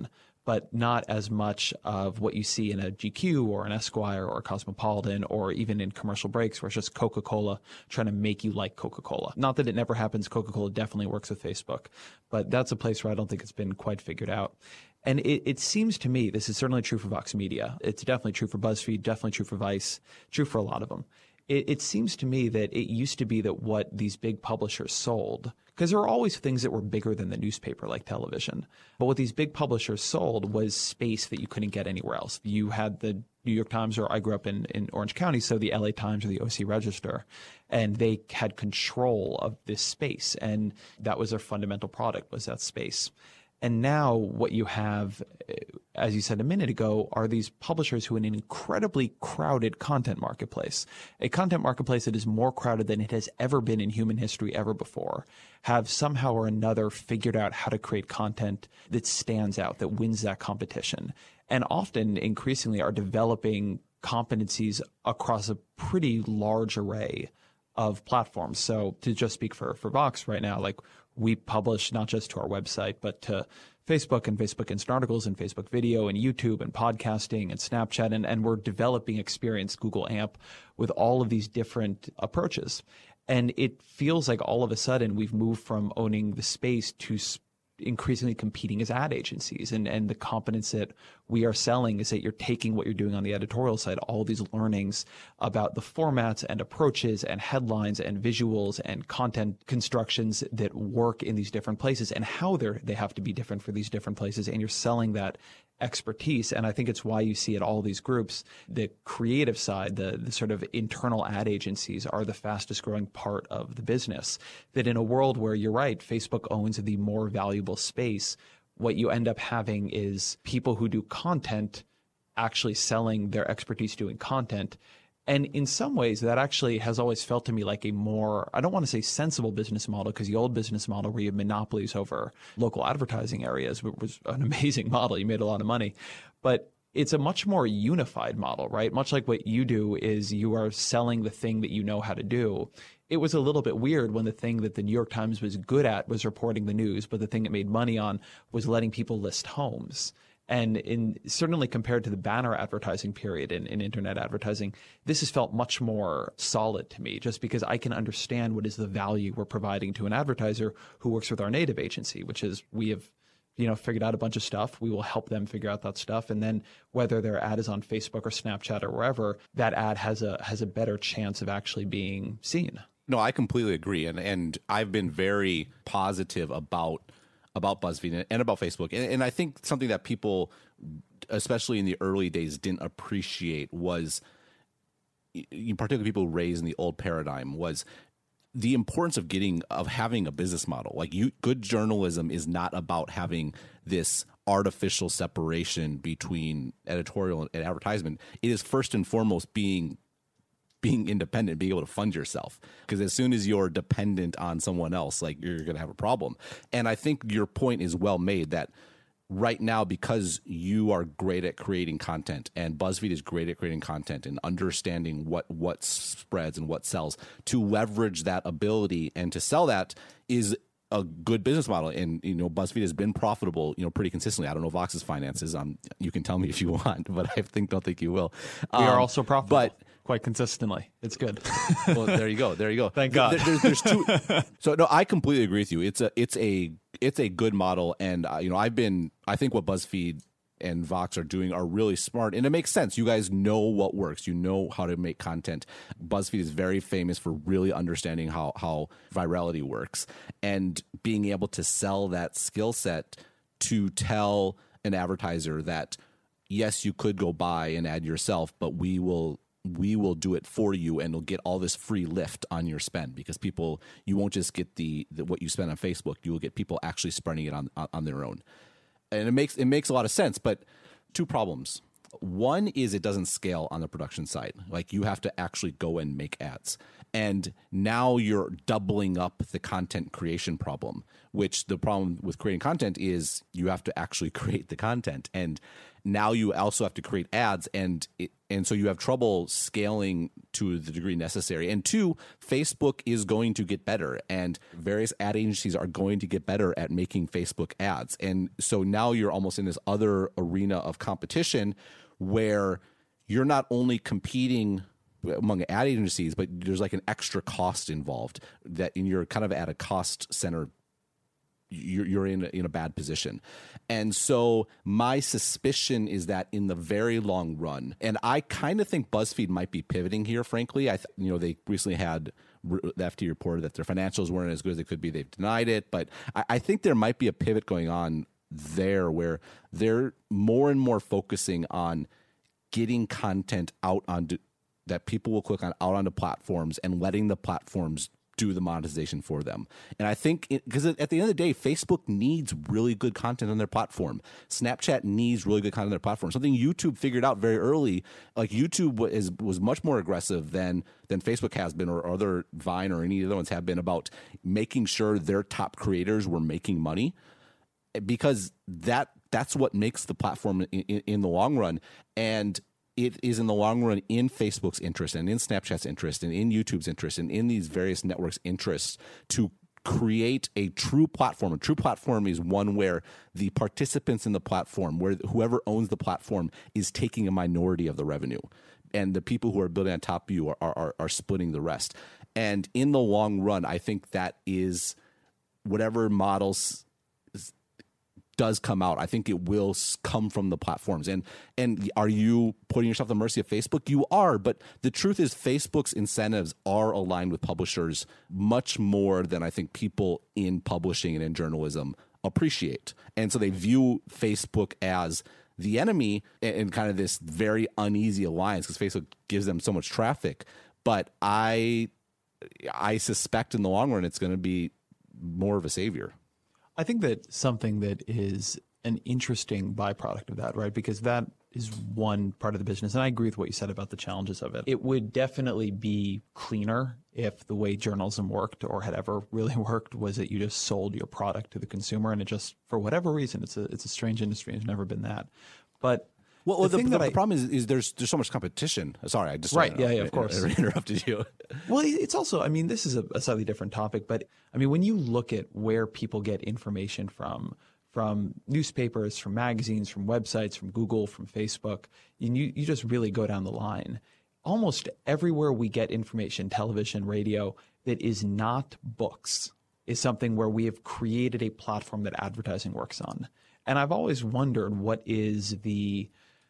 but not as much of what you see in a GQ or an Esquire or a Cosmopolitan or even in commercial breaks where it's just Coca-Cola trying to make you like Coca-Cola. Not that it never happens. Coca-Cola definitely works with Facebook, but that's a place where I don't think it's been quite figured out. And it seems to me, this is certainly true for Vox Media. It's definitely true for BuzzFeed, definitely true for Vice, true for a lot of them. It seems to me that it used to be that what these big publishers sold, because there were always things that were bigger than the newspaper, like television. But what these big publishers sold was space that you couldn't get anywhere else. You had the New York Times, or I grew up in Orange County, so the LA Times or the OC Register, and they had control of this space. And that was their fundamental product, was that space. And now what you have, as you said a minute ago, are these publishers who are in an incredibly crowded content marketplace, a content marketplace that is more crowded than it has ever been in human history ever before, have somehow or another figured out how to create content that stands out, that wins that competition, and often increasingly are developing competencies across a pretty large array of platforms. So to just speak for Vox right now, like, we publish not just to our website, but to Facebook and Facebook Instant Articles and Facebook Video and YouTube and podcasting and Snapchat. And we're developing experience, Google AMP, with all of these different approaches. And it feels like all of a sudden we've moved from owning the space to increasingly competing as ad agencies. And the competence that we are selling is that you're taking what you're doing on the editorial side, all these learnings about the formats and approaches and headlines and visuals and content constructions that work in these different places and how they have to be different for these different places. And you're selling that expertise. And I think it's why you see at all these groups, the creative side, the sort of internal ad agencies are the fastest growing part of the business. That in a world where, you're right, Facebook owns the more valuable space, what you end up having is people who do content actually selling their expertise doing content. And in some ways, that actually has always felt to me like a more, I don't want to say sensible business model, because the old business model where you have monopolies over local advertising areas was an amazing model. You made a lot of money. But it's a much more unified model, right? Much like what you do is you are selling the thing that you know how to do. It was a little bit weird when the thing that the New York Times was good at was reporting the news, but the thing it made money on was letting people list homes. And certainly compared to the banner advertising period in internet advertising, this has felt much more solid to me, just because I can understand what is the value we're providing to an advertiser who works with our native agency, which is we have figured out a bunch of stuff. We will help them figure out that stuff. And then whether their ad is on Facebook or Snapchat or wherever, that ad has a better chance of actually being seen. No, I completely agree. And I've been very positive about BuzzFeed and about Facebook. And I think something that people, especially in the early days, didn't appreciate was, particularly people raised in the old paradigm, was the importance of having a business model. Like, good journalism is not about having this artificial separation between editorial and advertisement. It is first and foremost being independent, being able to fund yourself. Because as soon as you're dependent on someone else, like, you're going to have a problem. And I think your point is well made that right now, because you are great at creating content and BuzzFeed is great at creating content and understanding what spreads and what sells, to leverage that ability and to sell that is a good business model. And, BuzzFeed has been profitable, pretty consistently. I don't know Vox's finances. You can tell me if you want, but I don't think you will. We are also profitable. But quite consistently. It's good. Well, there you go. Thank God. There's two. So no, I completely agree with you. It's a good model, and I think what BuzzFeed and Vox are doing are really smart, and it makes sense. You guys know what works. You know how to make content. BuzzFeed is very famous for really understanding how virality works and being able to sell that skill set to tell an advertiser that, yes, you could go buy an ad yourself, but we will do it for you, and you'll get all this free lift on your spend, because you won't just get the what you spend on Facebook. You will get people actually spending it on their own. And it makes a lot of sense, but two problems. One is it doesn't scale on the production side. Like, you have to actually go and make ads. And now you're doubling up the content creation problem, which the problem with creating content is you have to actually create the content. And now you also have to create ads, and so you have trouble scaling to the degree necessary. And two, Facebook is going to get better, and various ad agencies are going to get better at making Facebook ads. And so now you're almost in this other arena of competition where you're not only competing among ad agencies, but there's like an extra cost involved and you're kind of at a cost center. You're in a bad position. And so my suspicion is that in the very long run, and I kind of think BuzzFeed might be pivoting here, frankly. They recently had the FT reported that their financials weren't as good as they could be. They've denied it. But I think there might be a pivot going on there where they're more and more focusing on getting content out onto that people will click on out onto platforms and letting the platforms do the monetization for them. And I think because at the end of the day, Facebook needs really good content on their platform. Snapchat needs really good content on their platform. Something YouTube figured out very early, like YouTube was much more aggressive than Facebook has been, or other Vine or any of the other ones have been, about making sure their top creators were making money, because that's what makes the platform in the long run. And it is in the long run in Facebook's interest and in Snapchat's interest and in YouTube's interest and in these various networks' interests to create a true platform. A true platform is one where the participants in the platform, where whoever owns the platform is taking a minority of the revenue, and the people who are building on top of you are splitting the rest. And in the long run, I think that is whatever models does come out, I think it will come from the platforms. And are you putting yourself at the mercy of Facebook? You are, but the truth is Facebook's incentives are aligned with publishers much more than I think people in publishing and in journalism appreciate. And so they view Facebook as the enemy and kind of this very uneasy alliance because Facebook gives them so much traffic. But I suspect in the long run it's going to be more of a savior. I think that something that is an interesting byproduct of that, right? Because that is one part of the business. And I agree with what you said about the challenges of it. It would definitely be cleaner if the way journalism worked, or had ever really worked, was that you just sold your product to the consumer. And it just, for whatever reason, it's a strange industry. It's never been that. But the problem is there's so much competition. Sorry, I just of course interrupted you. Well, it's also, I mean, this is a slightly different topic, but I mean, when you look at where people get information from newspapers, from magazines, from websites, from Google, from Facebook, and you just really go down the line. Almost everywhere we get information, television, radio, that is not books, is something where we have created a platform that advertising works on. And I've always wondered what does the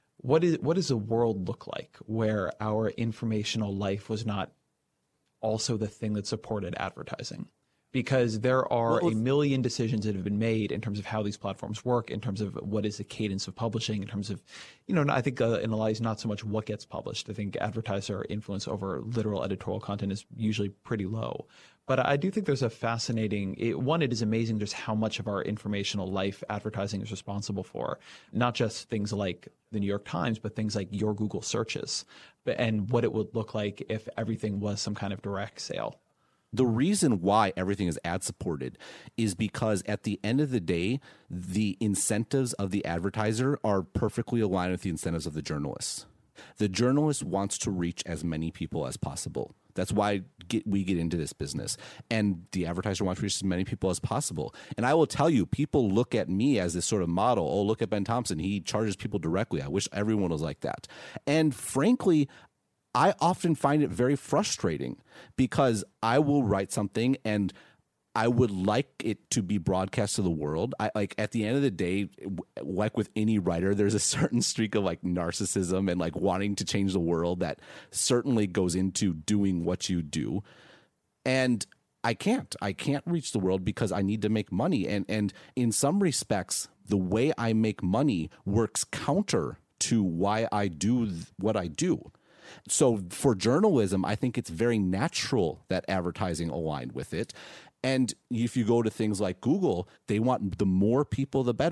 world look like where our informational life was not also the thing that supported advertising? Because there are a million decisions that have been made in terms of how these platforms work, in terms of what is the cadence of publishing, in terms of, I think in a lot is not so much what gets published. I think advertiser influence over literal editorial content is usually pretty low. But I do think there's a fascinating, it is amazing just how much of our informational life advertising is responsible for. Not just things like the New York Times, but things like your Google searches and what it would look like if everything was some kind of direct sale. The reason why everything is ad supported is because at the end of the day, the incentives of the advertiser are perfectly aligned with the incentives of the journalists. The journalist wants to reach as many people as possible. That's why we get into this business. And the advertiser wants to reach as many people as possible. And I will tell you, people look at me as this sort of model. Oh, look at Ben Thompson. He charges people directly. I wish everyone was like that. And frankly, I often find it very frustrating because I will write something and I would like it to be broadcast to the world. At the end of the day, like with any writer, there's a certain streak of like narcissism and like wanting to change the world that certainly goes into doing what you do. And I can't reach the world because I need to make money. And in some respects, the way I make money works counter to why I do what I do. So for journalism, I think it's very natural that advertising aligned with it. And if you go to things like Google, they want the more people, the better.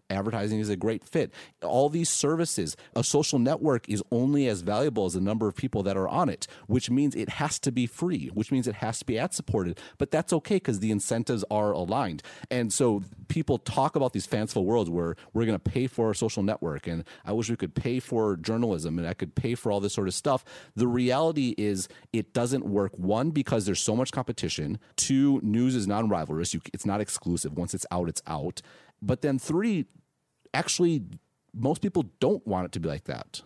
advertising is a great fit. All these services, a social network is only as valuable as the number of people that are on it, which means it has to be free, which means it has to be ad supported. But that's okay because the incentives are aligned. And so people talk about these fanciful worlds where we're going to pay for a social network, and I wish we could pay for journalism, and I could pay for all this sort of stuff. The reality is it doesn't work. One, because there's so much competition. Two, news is non-rivalrous. It's not exclusive. Once it's out. But then three, actually, most people don't want it to be like that.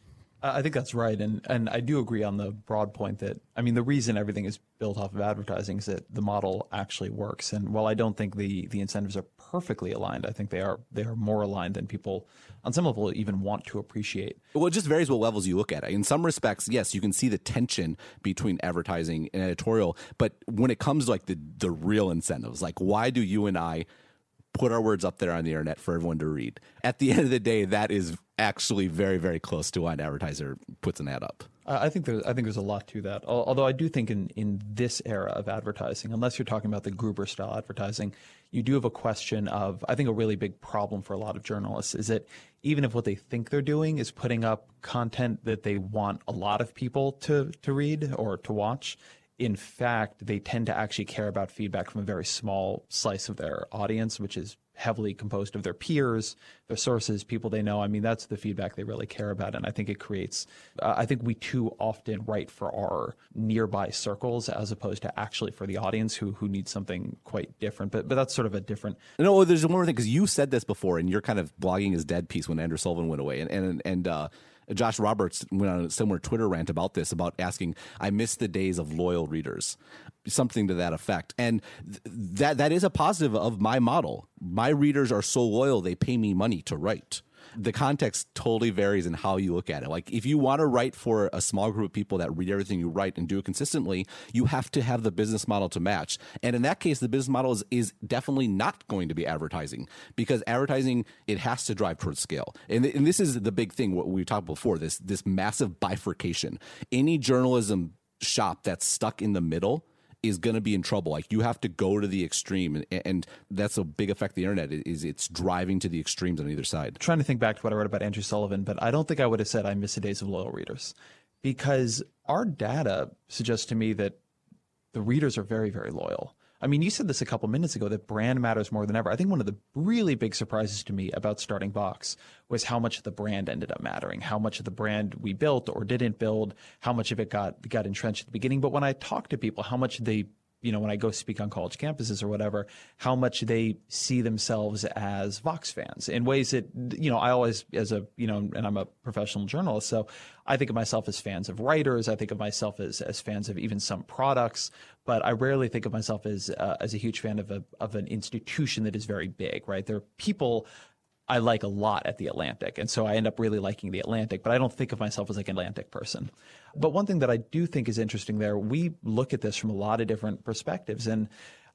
I think that's right. And I do agree on the broad point that, I mean, the reason everything is built off of advertising is that the model actually works. And while I don't think the incentives are perfectly aligned, I think they are more aligned than people on some level even want to appreciate. Well, it just varies what levels you look at. In some respects, yes, you can see the tension between advertising and editorial. But when it comes to like the real incentives, like why do you and I put our words up there on the internet for everyone to read? At the end of the day, that is actually very, very close to why an advertiser puts an ad up. I think there's a lot to that. Although I do think in this era of advertising, unless you're talking about the Gruber style advertising, you do have a question of, I think a really big problem for a lot of journalists is that even if what they think they're doing is putting up content that they want a lot of people to read or to watch, in fact, they tend to actually care about feedback from a very small slice of their audience, which is heavily composed of their peers, their sources, people they know. I mean, that's the feedback they really care about. And I think it creates, I think we too often write for our nearby circles as opposed to actually for the audience who needs something quite different. But that's sort of a different. No, there's one more thing, because you said this before in your kind of blogging is dead piece when Andrew Sullivan went away. And Josh Roberts went on a similar Twitter rant about this, about asking, I miss the days of loyal readers, something to that effect. And that is a positive of my model. My readers are so loyal, they pay me money to write. The context totally varies in how you look at it. Like if you want to write for a small group of people that read everything you write and do it consistently, you have to have the business model to match. And in that case, the business model is definitely not going to be advertising, because advertising, it has to drive towards scale. And this is the big thing, what we talked before, this massive bifurcation. Any journalism shop that's stuck in the middle is going to be in trouble. Like you have to go to the extreme, and that's a big effect of the internet, is it's driving to the extremes on either side. I'm trying to think back to what I wrote about Andrew Sullivan, but I don't think I would have said I miss the days of loyal readers, because our data suggests to me that the readers are very, very loyal. I mean, you said this a couple minutes ago, that brand matters more than ever. I think one of the really big surprises to me about starting Vox was how much the brand ended up mattering, how much of the brand we built or didn't build, how much of it got entrenched at the beginning. But when I talk to people, how much they, when I go speak on college campuses or whatever, how much they see themselves as Vox fans in ways that, I always, and I'm a professional journalist, so I think of myself as fans of writers. I think of myself as fans of even some products, but I rarely think of myself as a huge fan of an institution that is very big, right? There are people I like a lot at The Atlantic, and so I end up really liking The Atlantic, but I don't think of myself as like an Atlantic person. But one thing that I do think is interesting there, we look at this from a lot of different perspectives, and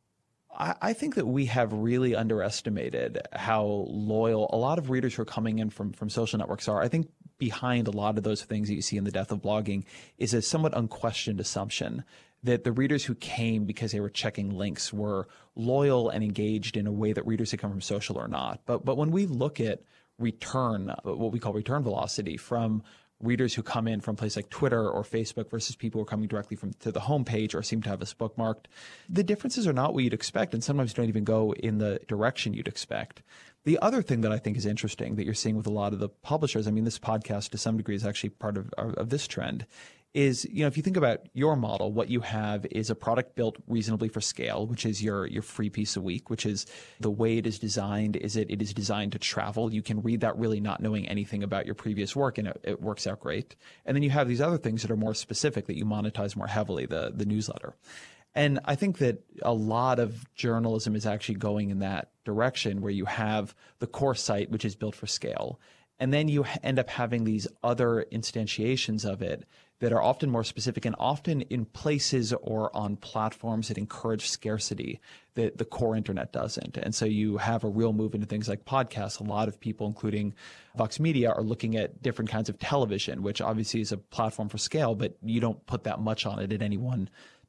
I think that we have really underestimated how loyal a lot of readers who are coming in from social networks are. I think behind a lot of those things that you see in the death of blogging is a somewhat unquestioned assumption that the readers who came because they were checking links were loyal and engaged in a way that readers who come from social are not. But when we look at return, what we call return velocity from readers who come in from places like Twitter or Facebook versus people who are coming directly to the homepage or seem to have us bookmarked, the differences are not what you'd expect, and sometimes don't even go in the direction you'd expect. The other thing that I think is interesting that you're seeing with a lot of the publishers, I mean, this podcast to some degree is actually part of this trend, is, if you think about your model, what you have is a product built reasonably for scale, which is your free piece a week, which is the way it is designed, it is designed to travel. You can read that really not knowing anything about your previous work, and it works out great. And then you have these other things that are more specific that you monetize more heavily, the newsletter. And I think that a lot of journalism is actually going in that direction, where you have the core site, which is built for scale. And then you end up having these other instantiations of it that are often more specific and often in places or on platforms that encourage scarcity that the core internet doesn't. And so you have a real move into things like podcasts. A lot of people, including Vox Media, are looking at different kinds of television, which obviously is a platform for scale, but you don't put that much on it at any one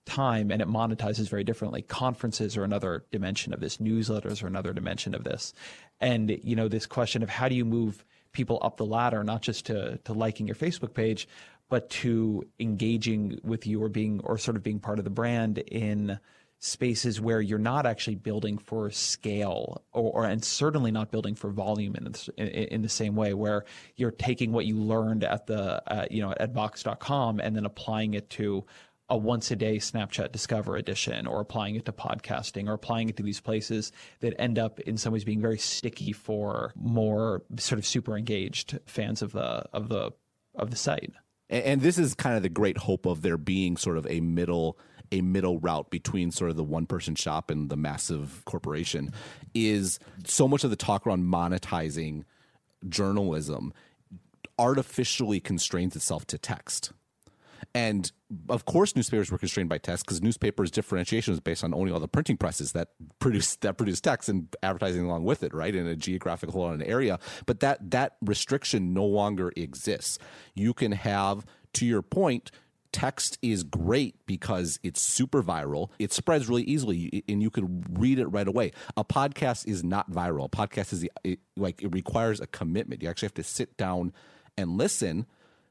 time, and it monetizes very differently. Conferences are another dimension of this. Newsletters are another dimension of this. And, this question of how do you move people up the ladder, not just to liking your Facebook page, but to engaging with you or sort of being part of the brand in spaces where you're not actually building for scale and certainly not building for volume in the same way, where you're taking what you learned at at Vox.com and then applying it to a once a day Snapchat Discover edition, or applying it to podcasting, or applying it to these places that end up in some ways being very sticky for more sort of super engaged fans of the site. And this is kind of the great hope of there being sort of a middle route between sort of the one-person shop and the massive corporation. Is so much of the talk around monetizing journalism artificially constrains itself to text. And of course, newspapers were constrained by text because newspapers' differentiation is based on owning all the printing presses that produce text and advertising along with it, right, in a geographical or an area. But that restriction no longer exists. You can have, to your point, text is great because it's super viral. It spreads really easily, and you could read it right away. A podcast is not viral. A podcast it requires a commitment. You actually have to sit down and listen,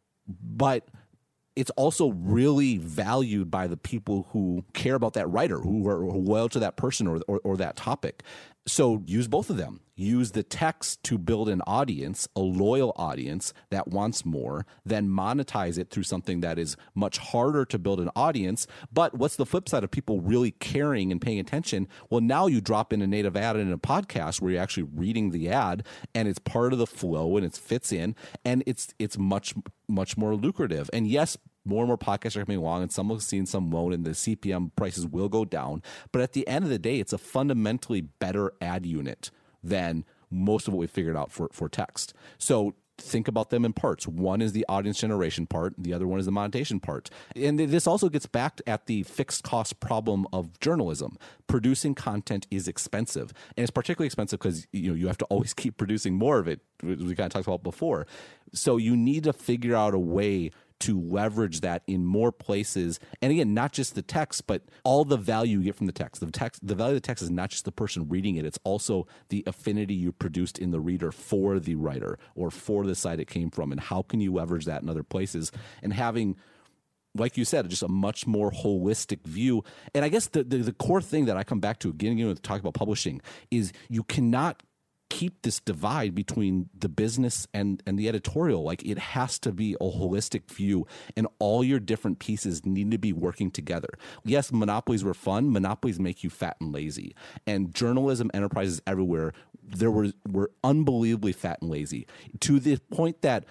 but it's also really valued by the people who care about that writer, who are loyal to that person or that topic. So use both of them. Use the text to build an audience, a loyal audience that wants more, then monetize it through something that is much harder to build an audience. But what's the flip side of people really caring and paying attention? Well, now you drop in a native ad in a podcast where you're actually reading the ad, and it's part of the flow and it fits in, and it's much, much more lucrative. And yes, more and more podcasts are coming along, and some have seen some loan, and the CPM prices will go down. But at the end of the day, it's a fundamentally better ad unit than most of what we figured out for text. So think about them in parts. One is the audience generation part. The other one is the monetization part. And this also gets back at the fixed cost problem of journalism. Producing content is expensive. And it's particularly expensive because you have to always keep producing more of it, we kind of talked about before. So you need to figure out a way to leverage that in more places. And again, not just the text, but all the value you get from the text. The value of the text is not just the person reading it. It's also the affinity you produced in the reader for the writer or for the site it came from. And how can you leverage that in other places? And having, like you said, just a much more holistic view. And I guess the core thing that I come back to again to talk about publishing is you cannot keep this divide between the business and the editorial. Like, it has to be a holistic view, and all your different pieces need to be working together. Yes, monopolies were fun. Monopolies make you fat and lazy. And journalism enterprises everywhere were unbelievably fat and lazy, to the point that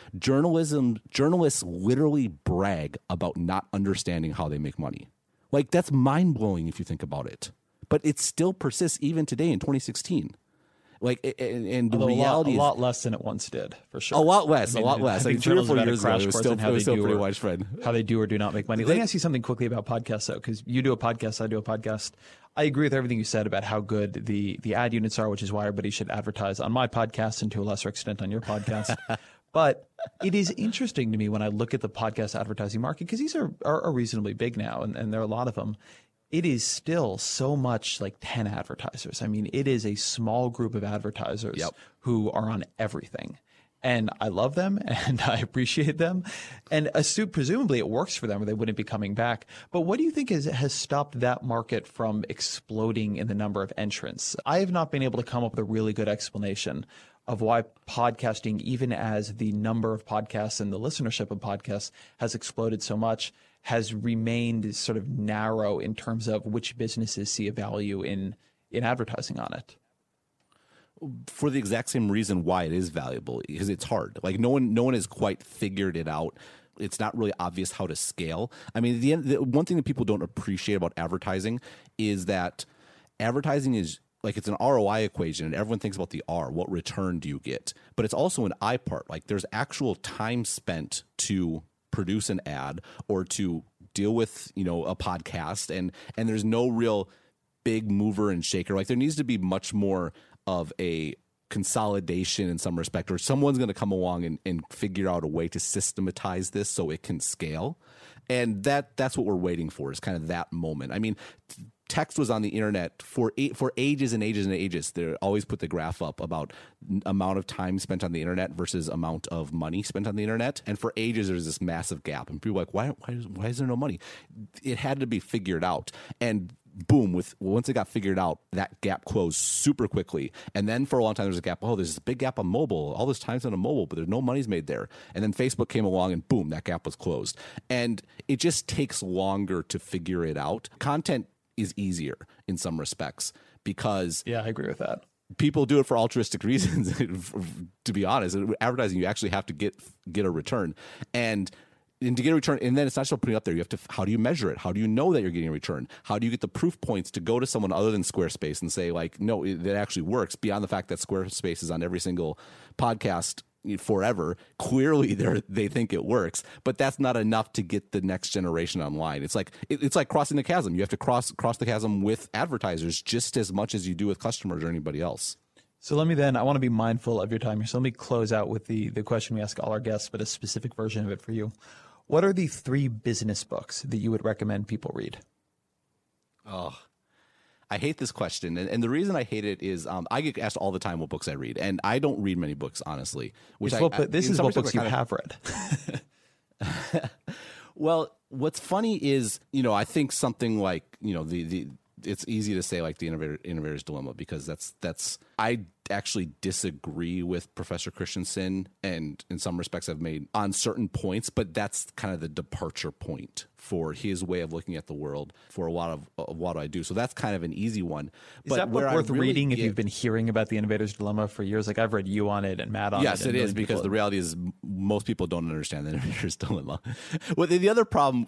journalists literally brag about not understanding how they make money. Like, that's mind-blowing if you think about it. But it still persists even today in 2016. Like, and the reality a lot less than it once did, for sure. A lot less. Like 3 or 4 years ago, it was still pretty widespread. How they do or do not make money. Let me ask you something quickly about podcasts, though, because you do a podcast, I do a podcast. I agree with everything you said about how good the ad units are, which is why everybody should advertise on my podcast and to a lesser extent on your podcast. But it is interesting to me when I look at the podcast advertising market, because these are reasonably big now, and there are a lot of them. It is still so much like 10 advertisers. I mean, it is a small group of advertisers who are on everything. And I love them and I appreciate them. And presumably it works for them or they wouldn't be coming back. But what do you think has stopped that market from exploding in the number of entrants? I have not been able to come up with a really good explanation of why podcasting, even as the number of podcasts and the listenership of podcasts has exploded so much, has remained sort of narrow in terms of which businesses see a value in advertising on it. For the exact same reason why it is valuable, because it's hard. Like, no one has quite figured it out. It's not really obvious how to scale. I mean, the one thing that people don't appreciate about advertising is that advertising is like, it's an ROI equation, and everyone thinks about the R, what return do you get? But it's also an I part. Like, there's actual time spent to produce an ad or to deal with, a podcast, and there's no real big mover and shaker. Like, there needs to be much more of a consolidation in some respect, or someone's going to come along and figure out a way to systematize this so it can scale. And that's what we're waiting for, is kind of that moment. I mean, text was on the internet for ages and ages and ages. They always put the graph up about amount of time spent on the internet versus amount of money spent on the internet. And for ages, there's this massive gap. And people are like, why is there no money? It had to be figured out. And boom, once it got figured out, that gap closed super quickly. And then for a long time, there's a gap. Oh, there's this big gap on mobile. All this time spent on mobile, but there's no money's made there. And then Facebook came along and boom, that gap was closed. And it just takes longer to figure it out. Content is easier in some respects because I agree with that. People do it for altruistic reasons. To be honest, advertising, you actually have to get a return, and to get a return, and then it's not just putting it up there. You have to. How do you measure it? How do you know that you're getting a return? How do you get the proof points to go to someone other than Squarespace and say, like, no, it actually works? Beyond the fact that Squarespace is on every single podcast forever, clearly they think it works, but that's not enough to get the next generation online. It's like crossing the chasm. You have to cross the chasm with advertisers just as much as you do with customers or anybody else. So I want to be mindful of your time here. So let me close out with the question we ask all our guests, but a specific version of it for you. What are the 3 business books that you would recommend people read? Oh, I hate this question, and the reason I hate it is I get asked all the time what books I read, and I don't read many books, honestly. This is what books you have read. Well, what's funny is, I think something like, it's easy to say like the Innovator's Dilemma, because that's I actually disagree with Professor Christensen, and in some respects I've made on certain points, but that's kind of the departure point for his way of looking at the world for a lot of what I do. So that's kind of an easy one. Is that book worth reading if you've been hearing about the Innovator's Dilemma for years? Like, I've read you on it and Matt on it. Yes, it is, because the reality is most people don't understand the Innovator's Dilemma. Well, the other problem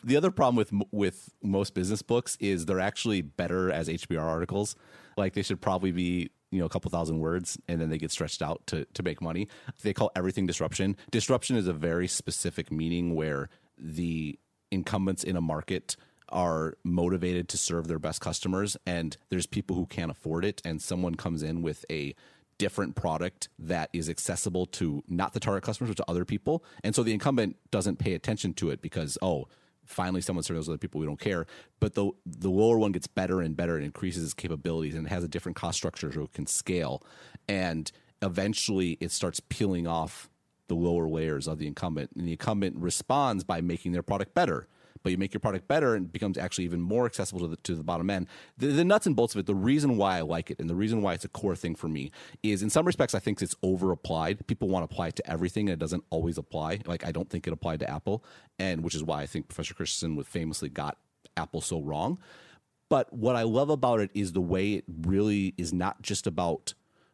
with most business books is they're actually better as HBR articles. Like, they should probably be a couple thousand words, and then they get stretched out to make money. They call everything disruption. Disruption is a very specific meaning where the incumbents in a market are motivated to serve their best customers, and there's people who can't afford it, and someone comes in with a different product that is accessible to not the target customers, but to other people. And so the incumbent doesn't pay attention to it because, finally someone serves those other people, we don't care. But the lower one gets better and better and increases its capabilities, and it has a different cost structure so it can scale. And eventually it starts peeling off the lower layers of the incumbent, and the incumbent responds by making their product better. But you make your product better and it becomes actually even more accessible to the bottom end. The nuts and bolts of it, the reason why I like it and the reason why it's a core thing for me is, in some respects, I think it's over applied. People want to apply it to everything, and it doesn't always apply. Like, I don't think it applied to Apple, and which is why I think Professor Christensen famously got Apple so wrong. But what I love about it is the way it really is not just about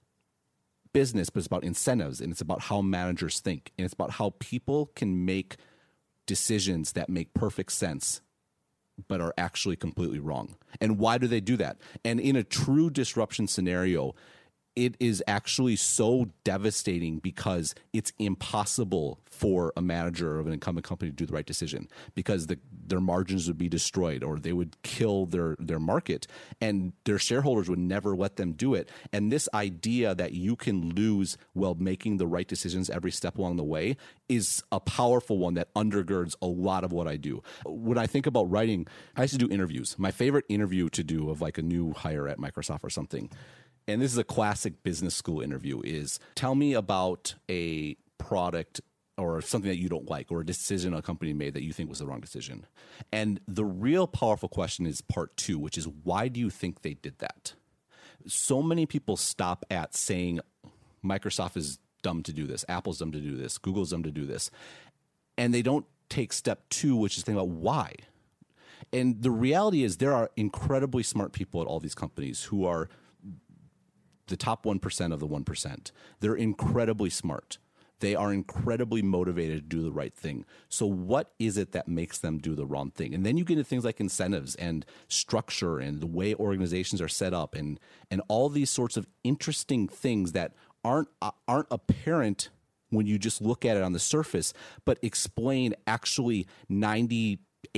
business, but it's about incentives, and it's about how managers think, and it's about how people can make decisions that make perfect sense but are actually completely wrong. And why do they do that? And in a true disruption scenario, it is actually so devastating because it's impossible for a manager of an incumbent company to do the right decision, because their margins would be destroyed, or they would kill their market, and their shareholders would never let them do it. And this idea that you can lose while making the right decisions every step along the way is a powerful one that undergirds a lot of what I do. When I think about writing, I used to do interviews. My favorite interview to do of like a new hire at Microsoft or something, and this is a classic business school interview, is tell me about a product or something that you don't like, or a decision a company made that you think was the wrong decision. And the real powerful question is part 2, which is, why do you think they did that? So many people stop at saying Microsoft is dumb to do this, Apple's dumb to do this, Google's dumb to do this. And they don't take step 2, which is think about why. And the reality is there are incredibly smart people at all these companies who are the top 1% of the 1%. They're incredibly smart. They are incredibly motivated to do the right thing. So what is it that makes them do the wrong thing? And then you get into things like incentives and structure and the way organizations are set up, and all these sorts of interesting things that aren't apparent when you just look at it on the surface, but explain actually 98%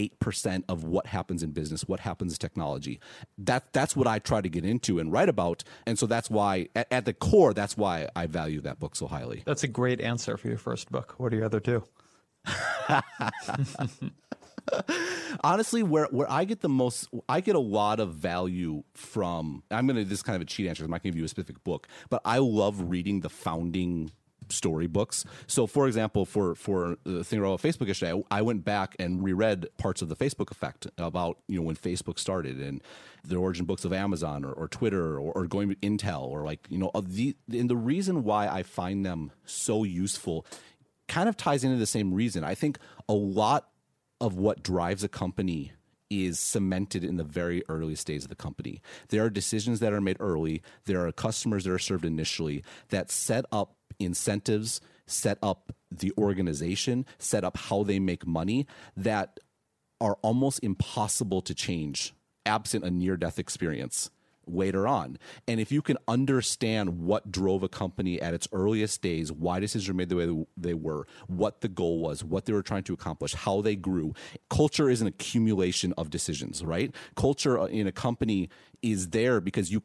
of what happens in business, what happens in technology. That's what I try to get into and write about. And so that's why, at the core, that's why I value that book so highly. That's a great answer for your first book. What are your other 2? Honestly, where I get I get a lot of value from, this is kind of a cheat answer, I'm not going to give you a specific book, but I love reading the founding storybooks. So, for example, for the thing about Facebook yesterday, I went back and reread parts of the Facebook Effect about when Facebook started and the origin books of Amazon or Twitter or going to Intel or and the reason why I find them so useful kind of ties into the same reason. I think a lot of what drives a company is cemented in the very early stage of the company. There are decisions that are made early. There are customers that are served initially that set up incentives, set up the organization, set up how they make money that are almost impossible to change absent a near-death experience later on. And if you can understand what drove a company at its earliest days, why decisions were made the way they were, what the goal was, what they were trying to accomplish, how they grew. Culture is an accumulation of decisions, right? Culture in a company is there because the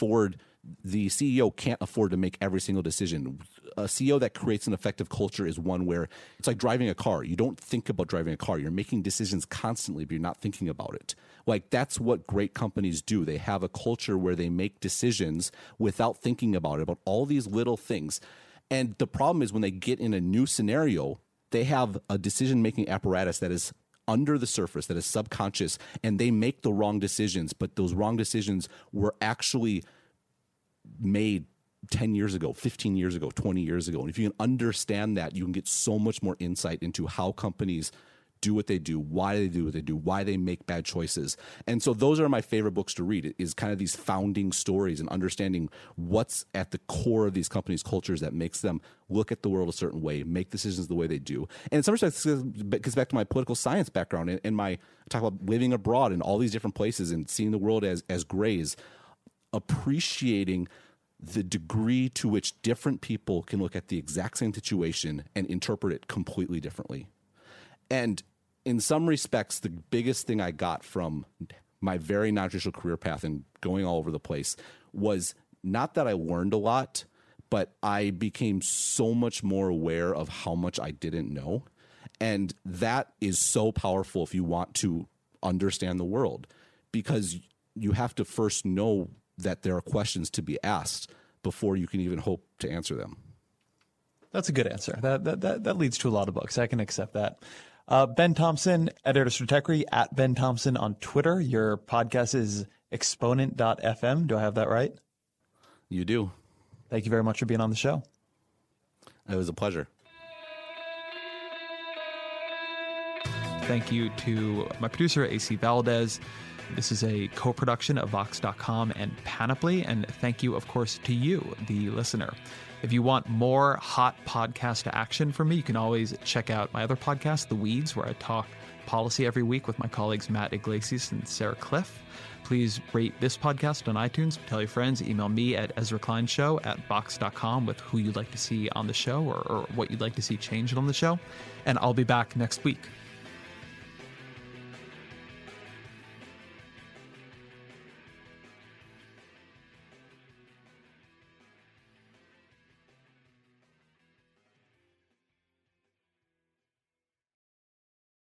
CEO can't afford to make every single decision. A CEO that creates an effective culture is one where it's like driving a car. You don't think about driving a car. You're making decisions constantly, but you're not thinking about it. Like, that's what great companies do. They have a culture where they make decisions without thinking about it, about all these little things. And the problem is when they get in a new scenario, they have a decision-making apparatus that is under the surface, that is subconscious, and they make the wrong decisions, but those wrong decisions were actually made 10 years ago, 15 years ago, 20 years ago. And if you can understand that, you can get so much more insight into how companies do what they do, why they do what they do, why they make bad choices. And so those are my favorite books to read, is kind of these founding stories and understanding what's at the core of these companies' cultures that makes them look at the world a certain way, make decisions the way they do. And in some respects, it gets back to my political science background and I talk about living abroad in all these different places and seeing the world as grays, appreciating the degree to which different people can look at the exact same situation and interpret it completely differently. And in some respects, the biggest thing I got from my very non-traditional career path and going all over the place was not that I learned a lot, but I became so much more aware of how much I didn't know. And that is so powerful if you want to understand the world, because you have to first know that there are questions to be asked before you can even hope to answer them. That's a good answer. That leads to a lot of books. I can accept that. Ben Thompson, editor of Stratechery, at Ben Thompson on Twitter. Your podcast is exponent.fm. Do I have that right? You do. Thank you very much for being on the show. It was a pleasure. Thank you to my producer, AC Valdez. This is a co-production of Vox.com and Panoply. And thank you, of course, to you, the listener. If you want more hot podcast action from me, you can always check out my other podcast, The Weeds, where I talk policy every week with my colleagues Matt Iglesias and Sarah Cliff. Please rate this podcast on iTunes. Tell your friends. Email me at EzraKleinShow@Vox.com with who you'd like to see on the show or what you'd like to see changed on the show. And I'll be back next week.